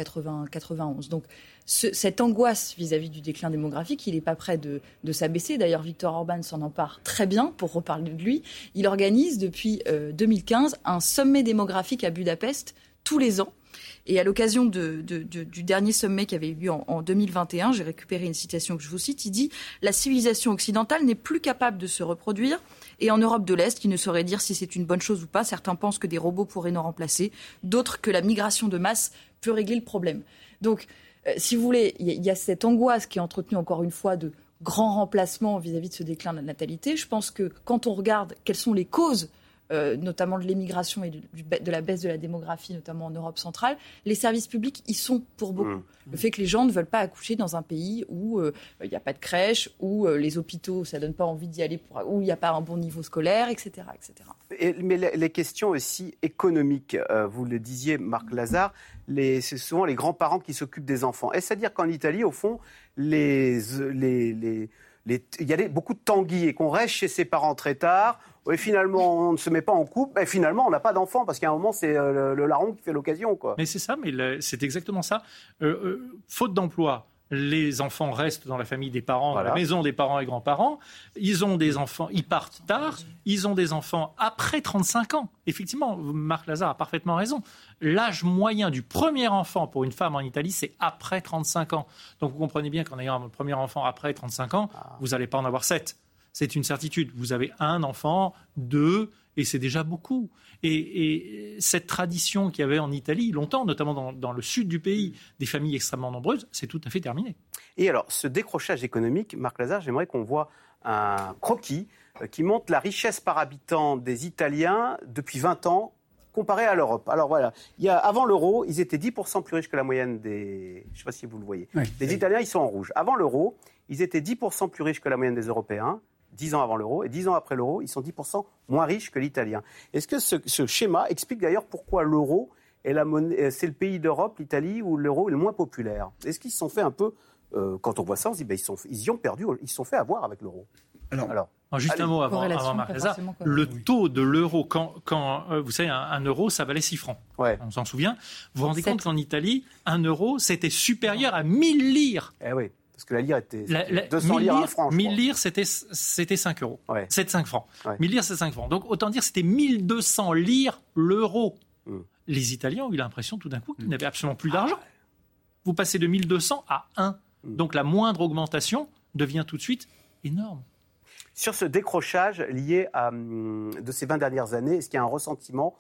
1991. Donc cette angoisse vis-à-vis du déclin démographique, il n'est pas prêt de s'abaisser. D'ailleurs, Viktor Orban s'en empare très bien pour reparler de lui. Il organise depuis 2015 un sommet démographique à Budapest tous les ans. Et à l'occasion du dernier sommet qui avait eu lieu en 2021, j'ai récupéré une citation que je vous cite, il dit « La civilisation occidentale n'est plus capable de se reproduire et en Europe de l'Est, il ne saurait dire si c'est une bonne chose ou pas. Certains pensent que des robots pourraient nous remplacer, d'autres que la migration de masse peut régler le problème. » Donc, si vous voulez, il y a cette angoisse qui est entretenue encore une fois de grands remplacements vis-à-vis de ce déclin de la natalité. Je pense que quand on regarde quelles sont les causes notamment de l'émigration et de la baisse de la démographie, notamment en Europe centrale, les services publics y sont pour beaucoup. Le fait que les gens ne veulent pas accoucher dans un pays où il n'y a pas de crèche, où les hôpitaux, ça ne donne pas envie d'y aller, où il n'y a pas un bon niveau scolaire, etc. etc. Mais les questions aussi économiques, vous le disiez, Marc Lazare, c'est souvent les grands-parents qui s'occupent des enfants. Est-ce à dire qu'en Italie, au fond, il y a beaucoup de tanguy et qu'on reste chez ses parents très tard. Et finalement, on ne se met pas en couple. Et finalement, on n'a pas d'enfant parce qu'à un moment, c'est le larron qui fait l'occasion, quoi. Mais c'est ça, c'est exactement ça. Faute d'emploi, les enfants restent dans la famille des parents, dans la maison des parents et grands-parents. Ils ont des enfants, ils partent tard. Ils ont des enfants après 35 ans. Effectivement, Marc Lazare a parfaitement raison. L'âge moyen du premier enfant pour une femme en Italie, c'est après 35 ans. Donc vous comprenez bien qu'en ayant un premier enfant après 35 ans, vous n'allez pas en avoir 7. C'est une certitude. Vous avez un enfant, 2, et c'est déjà beaucoup. Et cette tradition qu'il y avait en Italie longtemps, notamment dans le sud du pays, des familles extrêmement nombreuses, c'est tout à fait terminé. Et alors, ce décrochage économique, Marc Lazare, j'aimerais qu'on voit un croquis qui montre la richesse par habitant des Italiens depuis 20 ans, comparé à l'Europe. Alors voilà, avant l'euro, ils étaient 10% plus riches que la moyenne des... Je ne sais pas si vous le voyez. Oui. Les Italiens, ils sont en rouge. Avant l'euro, ils étaient 10% plus riches que la moyenne des Européens. 10 ans avant l'euro, et 10 ans après l'euro, ils sont 10% moins riches que l'italien. Est-ce que ce schéma explique d'ailleurs pourquoi l'euro est c'est le pays d'Europe, l'Italie, où l'euro est le moins populaire ? Est-ce qu'ils se sont fait un peu, quand on voit ça, on se dit, ils y ont perdu, ils se sont fait avoir avec l'euro. Alors, juste un mot avant Marc Lazare, le taux de l'euro, quand vous savez, un euro, ça valait 6 francs. Ouais. On s'en souvient. Vous vous rendez compte qu'en Italie, un euro, c'était supérieur à 1000 lires. Eh oui. Parce que la lire était 200 lire à 1 franc. 1000 lire, c'était 5 euros. Ouais. C'est 5 francs. Ouais. 1000 lire, c'est 5 francs. Donc, autant dire, c'était 1200 lire l'euro. Les Italiens ont eu l'impression, tout d'un coup, qu'ils n'avaient absolument plus d'argent. Vous passez de 1200 à 1. Donc, la moindre augmentation devient tout de suite énorme. Sur ce décrochage lié de ces 20 dernières années, est-ce qu'il y a un ressentiment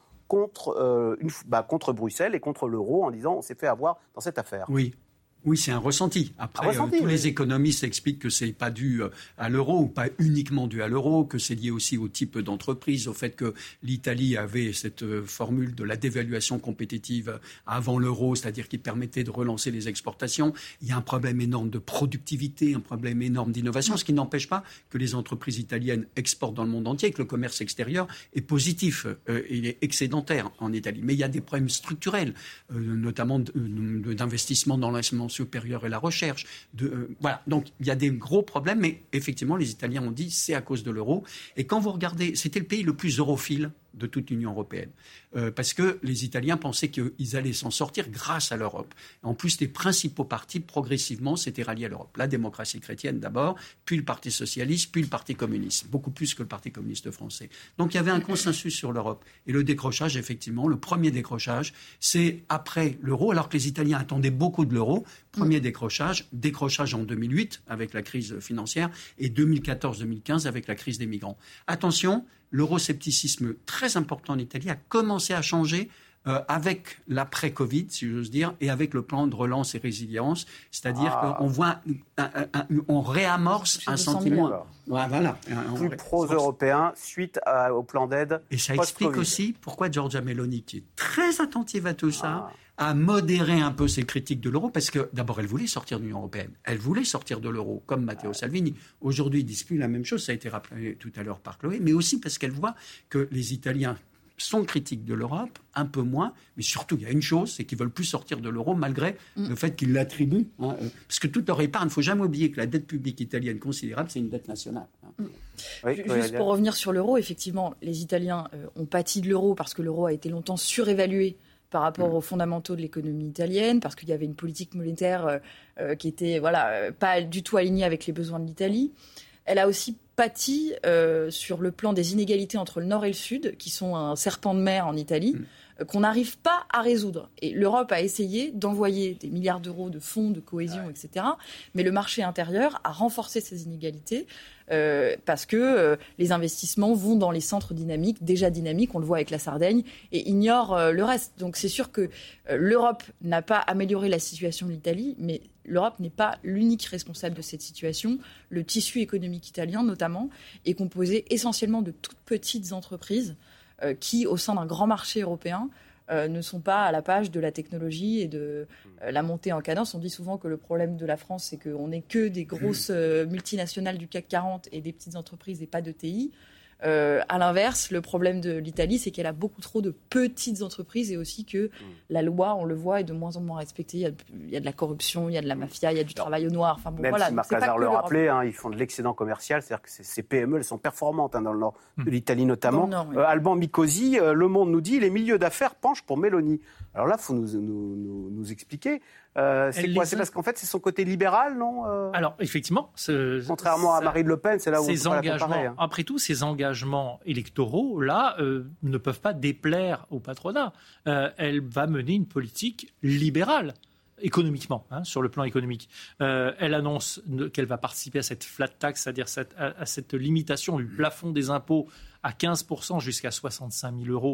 contre Bruxelles et contre l'euro en disant on s'est fait avoir dans cette affaire ? Oui, c'est un ressenti. Après, tous les économistes expliquent que c'est pas dû à l'euro ou pas uniquement dû à l'euro, que c'est lié aussi au type d'entreprise, au fait que l'Italie avait cette formule de la dévaluation compétitive avant l'euro, c'est-à-dire qui permettait de relancer les exportations. Il y a un problème énorme de productivité, un problème énorme d'innovation, ce qui n'empêche pas que les entreprises italiennes exportent dans le monde entier, que le commerce extérieur est positif, il est excédentaire en Italie. Mais il y a des problèmes structurels, notamment d'investissement dans l'enseignement supérieur et la recherche. Voilà. Donc il y a des gros problèmes, mais effectivement, les Italiens ont dit c'est à cause de l'euro. Et quand vous regardez, c'était le pays le plus europhile de toute l'Union européenne. Parce que les Italiens pensaient qu'ils allaient s'en sortir grâce à l'Europe. En plus, les principaux partis, progressivement, s'étaient ralliés à l'Europe. La démocratie chrétienne d'abord, puis le Parti socialiste, puis le Parti communiste. Beaucoup plus que le Parti communiste français. Donc il y avait un consensus sur l'Europe. Et le décrochage, effectivement, le premier décrochage, c'est après l'euro, alors que les Italiens attendaient beaucoup de l'euro. Premier décrochage en 2008 avec la crise financière et 2014-2015 avec la crise des migrants. Attention, l'euroscepticisme très important en Italie a commencé à changer avec l'après-Covid, si j'ose dire, et avec le plan de relance et résilience. C'est-à-dire qu'on voit, on réamorce un sentiment. Voilà. Plus pro-européen suite au plan d'aide. Et ça explique aussi pourquoi Giorgia Meloni, qui est très attentive à tout ça, a modéré un peu ses critiques de l'euro, parce que d'abord, elle voulait sortir de l'Union européenne. Elle voulait sortir de l'euro, comme Matteo Salvini. Aujourd'hui, ils ne disent plus la même chose, ça a été rappelé tout à l'heure par Chloé, mais aussi parce qu'elle voit que les Italiens sont critiques de l'Europe, un peu moins, mais surtout, il y a une chose, c'est qu'ils ne veulent plus sortir de l'euro, malgré le fait qu'ils l'attribuent. Parce que toute leur épargne, il ne faut jamais oublier que la dette publique italienne considérable, c'est une dette nationale. Juste pour revenir sur l'euro, effectivement, les Italiens ont pâti de l'euro parce que l'euro a été longtemps surévalué par rapport aux fondamentaux de l'économie italienne, parce qu'il y avait une politique monétaire qui était pas du tout alignée avec les besoins de l'Italie. Elle a aussi pâti sur le plan des inégalités entre le nord et le sud, qui sont un serpent de mer en Italie, qu'on n'arrive pas à résoudre. Et l'Europe a essayé d'envoyer des milliards d'euros de fonds de cohésion, etc. Mais le marché intérieur a renforcé ces inégalités parce que les investissements vont dans les centres dynamiques, déjà dynamiques, on le voit avec la Sardaigne, et ignorent le reste. Donc c'est sûr que l'Europe n'a pas amélioré la situation de l'Italie, mais l'Europe n'est pas l'unique responsable de cette situation. Le tissu économique italien, notamment, est composé essentiellement de toutes petites entreprises qui, au sein d'un grand marché européen, ne sont pas à la page de la technologie et de la montée en cadence. On dit souvent que le problème de la France, c'est qu'on n'est que des grosses multinationales du CAC 40 et des petites entreprises et pas de TI. À l'inverse, le problème de l'Italie, c'est qu'elle a beaucoup trop de petites entreprises et aussi que la loi, on le voit, est de moins en moins respectée. Il y a de la corruption, il y a de la mafia, il y a du travail au noir. Enfin, bon, même voilà, si Marc Lazare le rappelait, ils font de l'excédent commercial, c'est-à-dire que ces PME, elles sont performantes dans le nord de l'Italie notamment. Alban Micosi, Le Monde nous dit, les milieux d'affaires penchent pour Meloni. Alors là, il faut nous expliquer. C'est quoi ? C'est parce qu'en fait, c'est son côté libéral, non Alors, effectivement. Contrairement à Marine Le Pen, c'est là où on peut pas la comparer. Après tout, ces engagements électoraux, là, ne peuvent pas déplaire au patronat. Elle va mener une politique libérale, économiquement, sur le plan économique. Elle annonce qu'elle va participer à cette flat tax, c'est-à-dire à cette limitation du plafond des impôts à 15% jusqu'à 65 000 euros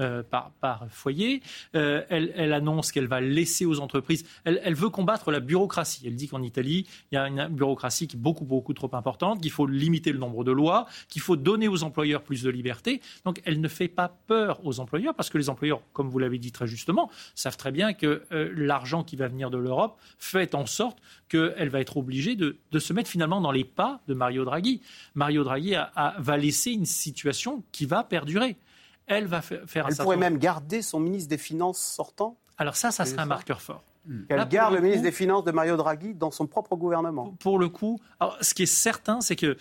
par foyer. Elle annonce qu'elle va laisser aux entreprises. Elle veut combattre la bureaucratie. Elle dit qu'en Italie, il y a une bureaucratie qui est beaucoup, beaucoup trop importante, qu'il faut limiter le nombre de lois, qu'il faut donner aux employeurs plus de liberté. Donc, elle ne fait pas peur aux employeurs parce que les employeurs, comme vous l'avez dit très justement, savent très bien que l'argent qui va venir de l'Europe fait en sorte qu'elle va être obligée de se mettre finalement dans les pas de Mario Draghi. Mario Draghi va laisser une situation qui va perdurer. Elle va faire Elle pourrait même garder son ministre des Finances sortant. Alors ça serait un marqueur fort. Qu'elle garde le ministre des Finances de Mario Draghi dans son propre gouvernement. Pour le coup, alors, ce qui est certain, c'est que,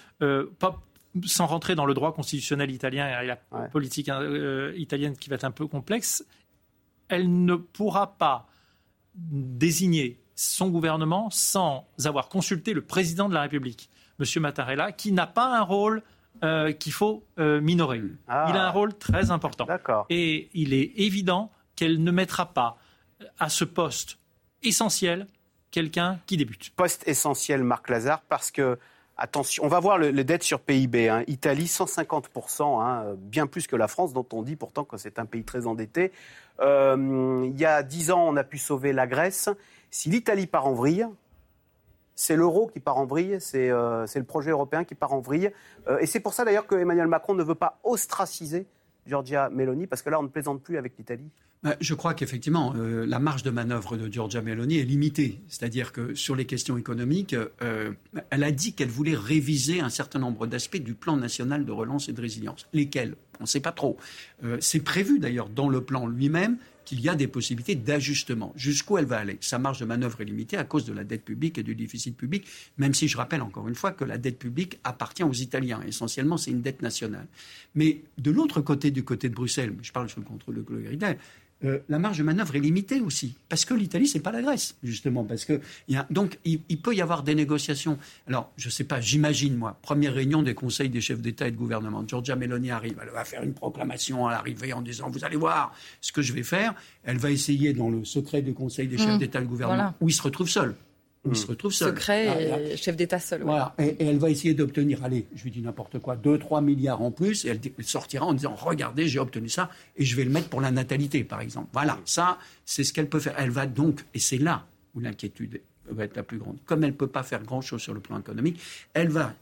sans rentrer dans le droit constitutionnel italien et la politique italienne qui va être un peu complexe, elle ne pourra pas désigner son gouvernement sans avoir consulté le président de la République, M. Mattarella, qui n'a pas un rôle qu'il faut minorer. Il a un rôle très important. D'accord. Et il est évident qu'elle ne mettra pas à ce poste essentiel quelqu'un qui débute. Poste essentiel, Marc Lazare, parce que, attention, on va voir les dettes sur PIB. Italie, 150%, bien plus que la France, dont on dit pourtant que c'est un pays très endetté. Il y a 10 ans, on a pu sauver la Grèce. Si l'Italie part en vrille, c'est l'euro qui part en vrille, c'est le projet européen qui part en vrille. Et c'est pour ça d'ailleurs que Emmanuel Macron ne veut pas ostraciser Giorgia Meloni, parce que là, on ne plaisante plus avec l'Italie. Je crois qu'effectivement, la marge de manœuvre de Giorgia Meloni est limitée. C'est-à-dire que sur les questions économiques, elle a dit qu'elle voulait réviser un certain nombre d'aspects du plan national de relance et de résilience. Lesquels ? On ne sait pas trop. C'est prévu d'ailleurs dans le plan lui-même qu'il y a des possibilités d'ajustement. Jusqu'où elle va aller ? Sa marge de manœuvre est limitée à cause de la dette publique et du déficit public, même si je rappelle encore une fois que la dette publique appartient aux Italiens. Essentiellement, c'est une dette nationale. Mais de l'autre côté, du côté de Bruxelles, je parle sous le contrôle de Claude Guéridel, la marge de manœuvre est limitée aussi, parce que l'Italie, c'est pas la Grèce, justement. Donc, il peut y avoir des négociations. Alors, je sais pas, j'imagine, moi, première réunion des conseils des chefs d'État et de gouvernement. Giorgia Meloni arrive, elle va faire une proclamation à l'arrivée en disant « Vous allez voir ce que je vais faire ». Elle va essayer, dans le secret du conseil des chefs d'État et de gouvernement, où il se retrouve seul. Il se retrouve seul. Secret et chef d'État seul. Voilà. Et elle va essayer d'obtenir, allez, je lui dis n'importe quoi, 2-3 milliards en plus. Et elle sortira en disant, regardez, j'ai obtenu ça et je vais le mettre pour la natalité, par exemple. Voilà, ça, c'est ce qu'elle peut faire. Elle va donc, et c'est là où l'inquiétude va être la plus grande, comme elle ne peut pas faire grand-chose sur le plan économique, elle va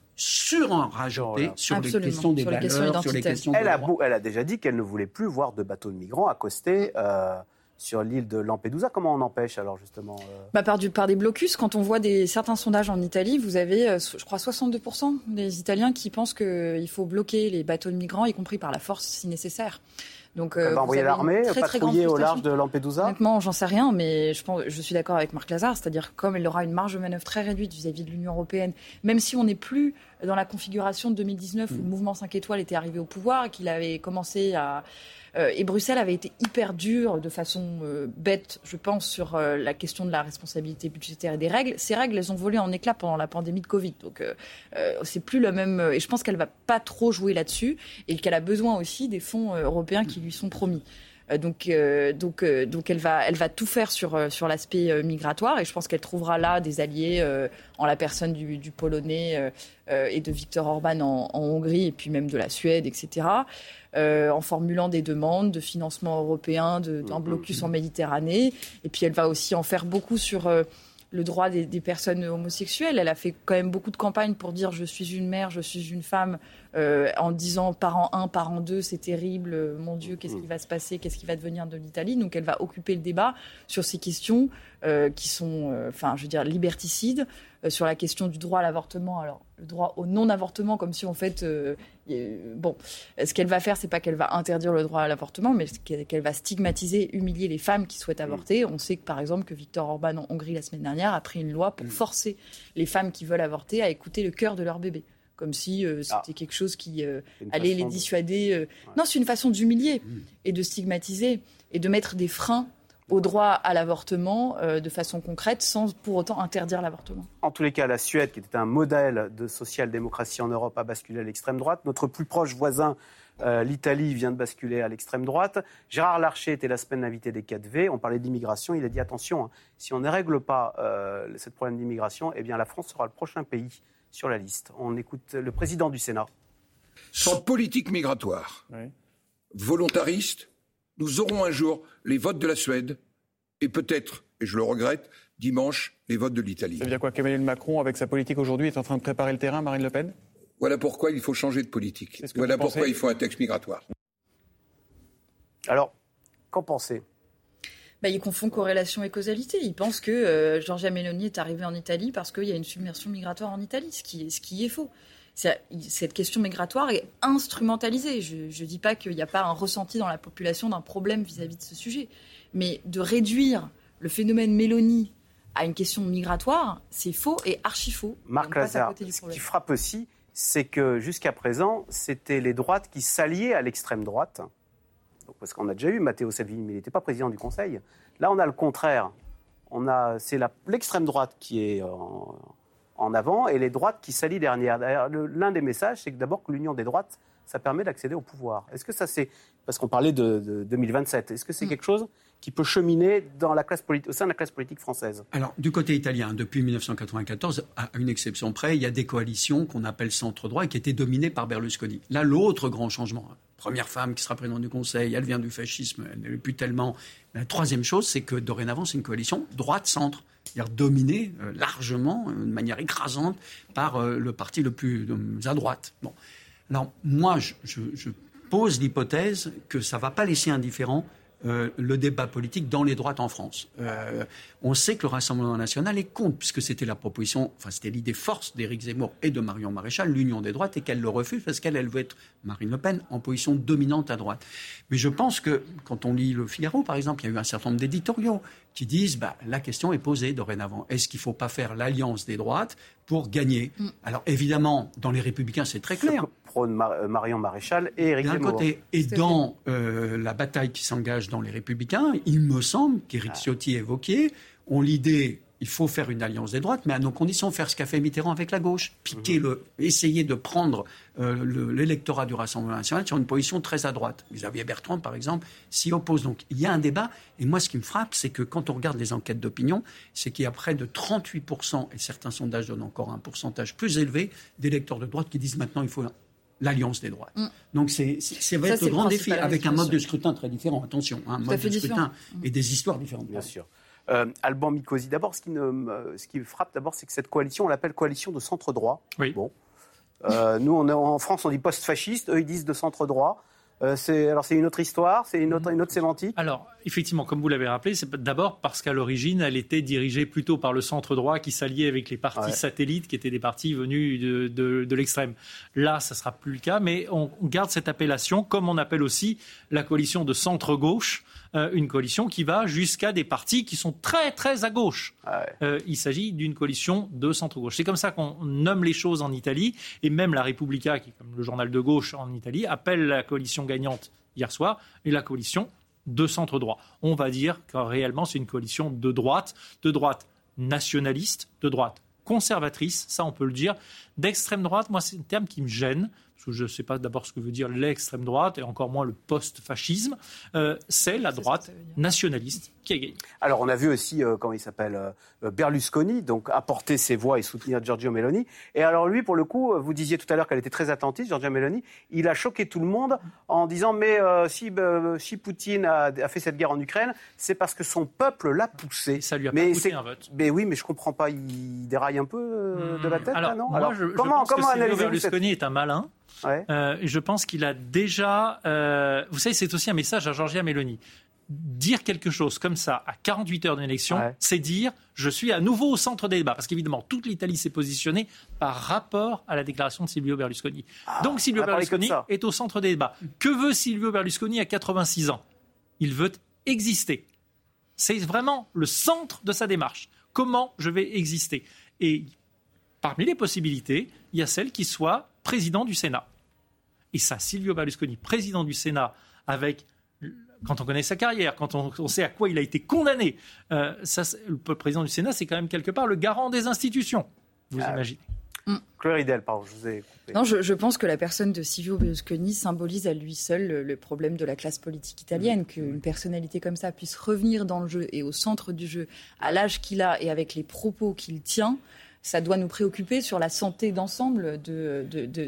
sur les questions des valeurs, sur les questions Elle a déjà dit qu'elle ne voulait plus voir de bateaux de migrants accoster sur l'île de Lampedusa. Comment on empêche alors justement par des blocus. Quand on voit certains sondages en Italie, vous avez, je crois, 62% des Italiens qui pensent qu'il faut bloquer les bateaux de migrants, y compris par la force si nécessaire. Donc, elle va envoyer l'armée, patrouiller au large de Lampedusa. Honnêtement, j'en sais rien, mais je suis d'accord avec Marc Lazare, c'est-à-dire comme elle aura une marge de manœuvre très réduite vis-à-vis de l'Union européenne, même si on n'est plus dans la configuration de 2019 où le mouvement 5 étoiles était arrivé au pouvoir et qu'il avait commencé à... et Bruxelles avait été hyper dur de façon bête, je pense, sur la question de la responsabilité budgétaire et des règles. Ces règles, elles ont volé en éclats pendant la pandémie de Covid. Donc, c'est plus le même... Et je pense qu'elle ne va pas trop jouer là-dessus et qu'elle a besoin aussi des fonds européens qui lui sont promis. Donc elle va tout faire sur l'aspect migratoire et je pense qu'elle trouvera là des alliés en la personne du Polonais et de Viktor Orban en Hongrie et puis même de la Suède, etc. En formulant des demandes de financement européen, d'un blocus en Méditerranée. Et puis elle va aussi en faire beaucoup sur le droit des personnes homosexuelles. Elle a fait quand même beaucoup de campagnes pour dire « je suis une mère, je suis une femme », en disant « parent 1, parent 2, c'est terrible, mon Dieu, qu'est-ce qui va se passer, qu'est-ce qui va devenir de l'Italie ?» Donc elle va occuper le débat sur ces questions qui sont, liberticides, sur la question du droit à l'avortement. Alors, le droit au non-avortement, comme si en fait... ce qu'elle va faire, c'est pas qu'elle va interdire le droit à l'avortement, mais qu'elle va stigmatiser, humilier les femmes qui souhaitent avorter. On sait que, par exemple, que Viktor Orban en Hongrie la semaine dernière a pris une loi pour forcer les femmes qui veulent avorter à écouter le cœur de leur bébé. Comme si c'était quelque chose qui allait les dissuader. Non, c'est une façon d'humilier et de stigmatiser et de mettre des freins au droit à l'avortement de façon concrète sans pour autant interdire l'avortement. En tous les cas, la Suède, qui était un modèle de social-démocratie en Europe, a basculé à l'extrême droite. Notre plus proche voisin, l'Italie, vient de basculer à l'extrême droite. Gérard Larcher était la semaine l'invité des 4V. On parlait d'immigration. Il a dit attention, si on ne règle pas ce problème d'immigration, eh bien la France sera le prochain pays sur la liste. On écoute le président du Sénat. Sans politique migratoire volontariste, nous aurons un jour les votes de la Suède et peut-être, et je le regrette, dimanche, les votes de l'Italie. Ça veut dire quoi qu'Emmanuel Macron, avec sa politique aujourd'hui, est en train de préparer le terrain, Marine Le Pen ? Voilà pourquoi il faut changer de politique. Voilà pourquoi il faut un texte migratoire. Alors, qu'en pensez ? Il confond corrélation et causalité. Il pense que Giorgia Meloni est arrivée en Italie parce qu'il y a une submersion migratoire en Italie, ce qui est faux. Cette question migratoire est instrumentalisée. Je ne dis pas qu'il n'y a pas un ressenti dans la population d'un problème vis-à-vis de ce sujet. Mais de réduire le phénomène Meloni à une question migratoire, c'est faux et archi-faux. Marc Lazare, ce qui frappe aussi, c'est que jusqu'à présent, c'était les droites qui s'alliaient à l'extrême droite. Parce qu'on a déjà eu Matteo Salvini, mais il n'était pas président du Conseil. Là, on a le contraire. C'est l'extrême droite qui est en avant et les droites qui s'allient derrière. L'un des messages, c'est que d'abord que l'union des droites, ça permet d'accéder au pouvoir. Est-ce que ça c'est... Parce qu'on parlait de 2027. Est-ce que c'est quelque chose qui peut cheminer dans la classe au sein de la classe politique française ? Alors, du côté italien, depuis 1994, à une exception près, il y a des coalitions qu'on appelle centre-droit et qui étaient dominées par Berlusconi. Là, l'autre grand changement, première femme qui sera présidente du Conseil, elle vient du fascisme, elle n'est plus tellement... La troisième chose, c'est que dorénavant, c'est une coalition droite-centre, c'est-à-dire dominée largement, de manière écrasante, par le parti le plus à droite. Bon. Alors, moi, je pose l'hypothèse que ça ne va pas laisser indifférent le débat politique dans les droites en France. On sait que le Rassemblement national est contre, puisque c'était c'était l'idée force d'Éric Zemmour et de Marion Maréchal, l'union des droites, et qu'elle le refuse parce qu'elle veut être, Marine Le Pen, en position dominante à droite. Mais je pense que, quand on lit Le Figaro, par exemple, il y a eu un certain nombre d'éditoriaux qui disent la question est posée dorénavant. Est-ce qu'il ne faut pas faire l'alliance des droites pour gagner ? Alors évidemment, dans les Républicains, c'est très clair. Prône Marion Maréchal et Éric Zemmour. Côté. Et dans la bataille qui s'engage dans les Républicains, il me semble qu'Éric Ciotti évoquait, ont l'idée, il faut faire une alliance des droites, mais à nos conditions, faire ce qu'a fait Mitterrand avec la gauche, essayer de prendre l'électorat du Rassemblement national sur une position très à droite. Xavier Bertrand, par exemple, s'y oppose. Donc il y a un débat, et moi ce qui me frappe, c'est que quand on regarde les enquêtes d'opinion, c'est qu'il y a près de 38%, et certains sondages donnent encore un pourcentage plus élevé, d'électeurs de droite qui disent maintenant il faut l'alliance des droites. Donc ça va être le grand défi, avec un mode de scrutin très différent. Attention, un mode de scrutin et des histoires différentes. Bien sûr. Alban Mikosi, d'abord, ce qui frappe, d'abord, c'est que cette coalition, on l'appelle coalition de centre-droit. Oui. Bon. Nous, en France, on dit post-fasciste, eux, ils disent de centre-droit. C'est une autre histoire, c'est une autre sémantique. Alors, effectivement, comme vous l'avez rappelé, c'est d'abord parce qu'à l'origine, elle était dirigée plutôt par le centre-droit qui s'alliait avec les partis satellites, qui étaient des partis venus de l'extrême. Là, ça ne sera plus le cas, mais on garde cette appellation, comme on appelle aussi la coalition de centre-gauche, une coalition qui va jusqu'à des partis qui sont très, très à gauche. Il s'agit d'une coalition de centre-gauche. C'est comme ça qu'on nomme les choses en Italie, et même la Repubblica, qui est comme le journal de gauche en Italie, appelle la coalition gagnante hier soir et la coalition de centre-droit. On va dire que réellement c'est une coalition de droite nationaliste, de droite conservatrice, ça on peut le dire, d'extrême droite. Moi, c'est un terme qui me gêne, parce que je ne sais pas d'abord ce que veut dire l'extrême droite, et encore moins le post-fascisme. C'est la droite nationaliste qui a gagné. Alors, on a vu aussi, comment il s'appelle, Berlusconi, donc apporter ses voix et soutenir Giorgia Meloni. Et alors lui, pour le coup, vous disiez tout à l'heure qu'elle était très attentive, Giorgia Meloni, il a choqué tout le monde en disant mais si Poutine a fait cette guerre en Ukraine, c'est parce que son peuple l'a poussé. Et ça lui a pas coûté un vote. Mais oui, mais je ne comprends pas, il déraille un peu de la tête, alors, là, non? Moi, je pense que Silvio Berlusconi est un malin. Je pense qu'il a déjà... vous savez, c'est aussi un message à Giorgia Meloni. Dire quelque chose comme ça à 48 heures d'une élection, c'est dire je suis à nouveau au centre des débats. Parce qu'évidemment, toute l'Italie s'est positionnée par rapport à la déclaration de Silvio Berlusconi. Donc Silvio Berlusconi est au centre des débats. Que veut Silvio Berlusconi à 86 ans? Il veut exister. C'est vraiment le centre de sa démarche. Comment je vais exister? Et parmi les possibilités, il y a celle qui soit président du Sénat. Et ça, Silvio Berlusconi, président du Sénat, quand on connaît sa carrière, quand on sait à quoi il a été condamné, le président du Sénat, c'est quand même quelque part le garant des institutions. Vous imaginez. Claire Ridel, pardon, je vous ai coupé. Non, je pense que la personne de Silvio Berlusconi symbolise à lui seul le problème de la classe politique italienne, qu'une personnalité comme ça puisse revenir dans le jeu et au centre du jeu, à l'âge qu'il a et avec les propos qu'il tient. Ça doit nous préoccuper sur la santé d'ensemble de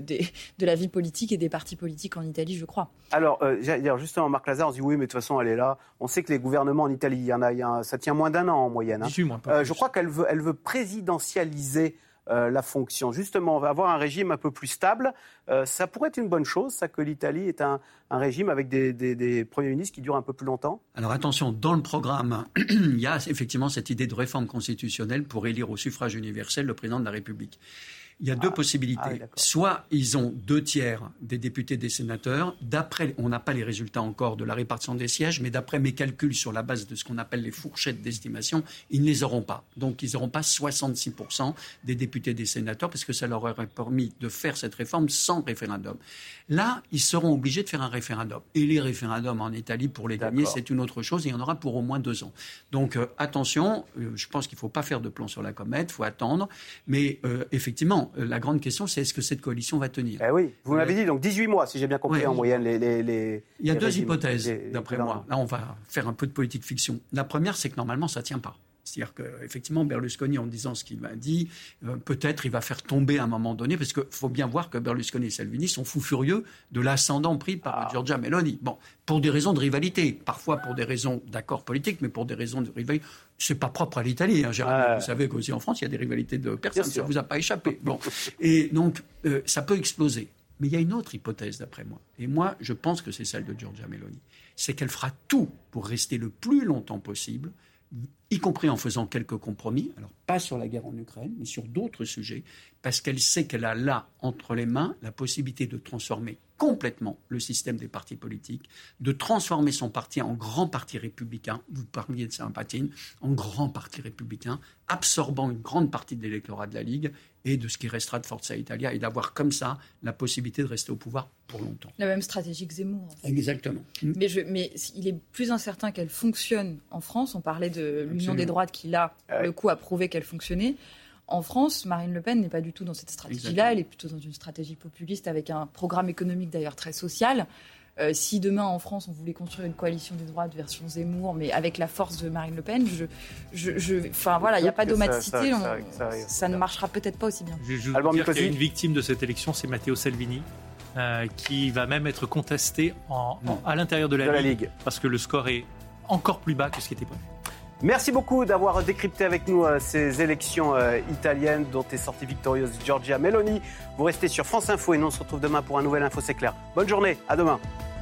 la vie politique et des partis politiques en Italie, je crois. Alors, justement, Marc Lazare, on se dit oui, mais de toute façon, elle est là. On sait que les gouvernements en Italie, ça tient moins d'un an en moyenne. Je crois qu'elle veut présidentialiser la fonction. Justement, on va avoir un régime un peu plus stable. Ça pourrait être une bonne chose, ça, que l'Italie est un régime avec des premiers ministres qui durent un peu plus longtemps. Alors attention, dans le programme, il y a effectivement cette idée de réforme constitutionnelle pour élire au suffrage universel le président de la République. Il y a deux possibilités. Soit ils ont 2/3 des députés, des sénateurs. On n'a pas les résultats encore de la répartition des sièges, mais d'après mes calculs sur la base de ce qu'on appelle les fourchettes d'estimation, ils ne les auront pas. Donc ils n'auront pas 66% des députés, des sénateurs, parce que ça leur aurait permis de faire cette réforme sans référendum. Là, ils seront obligés de faire un référendum. Et les référendums en Italie, pour les gagner, c'est une autre chose. Et il y en aura pour au moins 2 ans. Donc attention, je pense qu'il ne faut pas faire de plan sur la comète, il faut attendre. Mais effectivement, la grande question, c'est est-ce que cette coalition va tenir? Oui, vous m'avez dit, donc 18 mois, si j'ai bien compris, en moyenne. Il y a deux hypothèses, d'après moi. Là, on va faire un peu de politique fiction. La première, c'est que normalement, ça ne tient pas. C'est-à-dire qu'effectivement, Berlusconi, en disant ce qu'il m'a dit, peut-être il va faire tomber à un moment donné, parce qu'il faut bien voir que Berlusconi et Salvini sont fous furieux de l'ascendant pris par Giorgia Meloni. Bon, pour des raisons de rivalité, parfois pour des raisons d'accord politique, mais pour des raisons de rivalité. C'est pas propre à l'Italie, Jérémy. Vous savez qu'aussi en France, il y a des rivalités de personnes. Ça ne vous a pas échappé. Bon. Et donc, ça peut exploser. Mais il y a une autre hypothèse, d'après moi. Et moi, je pense que c'est celle de Giorgia Meloni. C'est qu'elle fera tout pour rester le plus longtemps possible, y compris en faisant quelques compromis, alors pas sur la guerre en Ukraine, mais sur d'autres sujets, parce qu'elle sait qu'elle a là, entre les mains, la possibilité de transformer complètement le système des partis politiques, de transformer son parti en grand parti républicain, vous parliez de Saint-Patine, en grand parti républicain, absorbant une grande partie de l'électorat de la Ligue et de ce qui restera de Forza Italia, et d'avoir comme ça la possibilité de rester au pouvoir pour longtemps. La même stratégie que Zemmour. En fait. Exactement. Mais il est plus incertain qu'elle fonctionne en France. On parlait de l'Union des droites qui, là, pour le coup, a prouvé qu'elle fonctionnait. En France, Marine Le Pen n'est pas du tout dans cette stratégie-là. Exactement. Elle est plutôt dans une stratégie populiste avec un programme économique d'ailleurs très social. Si demain en France on voulait construire une coalition des droites version Zemmour, mais avec la force de Marine Le Pen, il n'y a pas d'automaticité, ça ne marchera peut-être pas aussi bien. Je veux dire qu'il y a une victime de cette élection, c'est Matteo Salvini, qui va même être contesté à l'intérieur de la Ligue, parce que le score est encore plus bas que ce qui était prévu. Merci beaucoup d'avoir décrypté avec nous ces élections italiennes dont est sortie victorieuse Giorgia Meloni. Vous restez sur France Info et nous on se retrouve demain pour un nouvel Info, c'est clair. Bonne journée, à demain.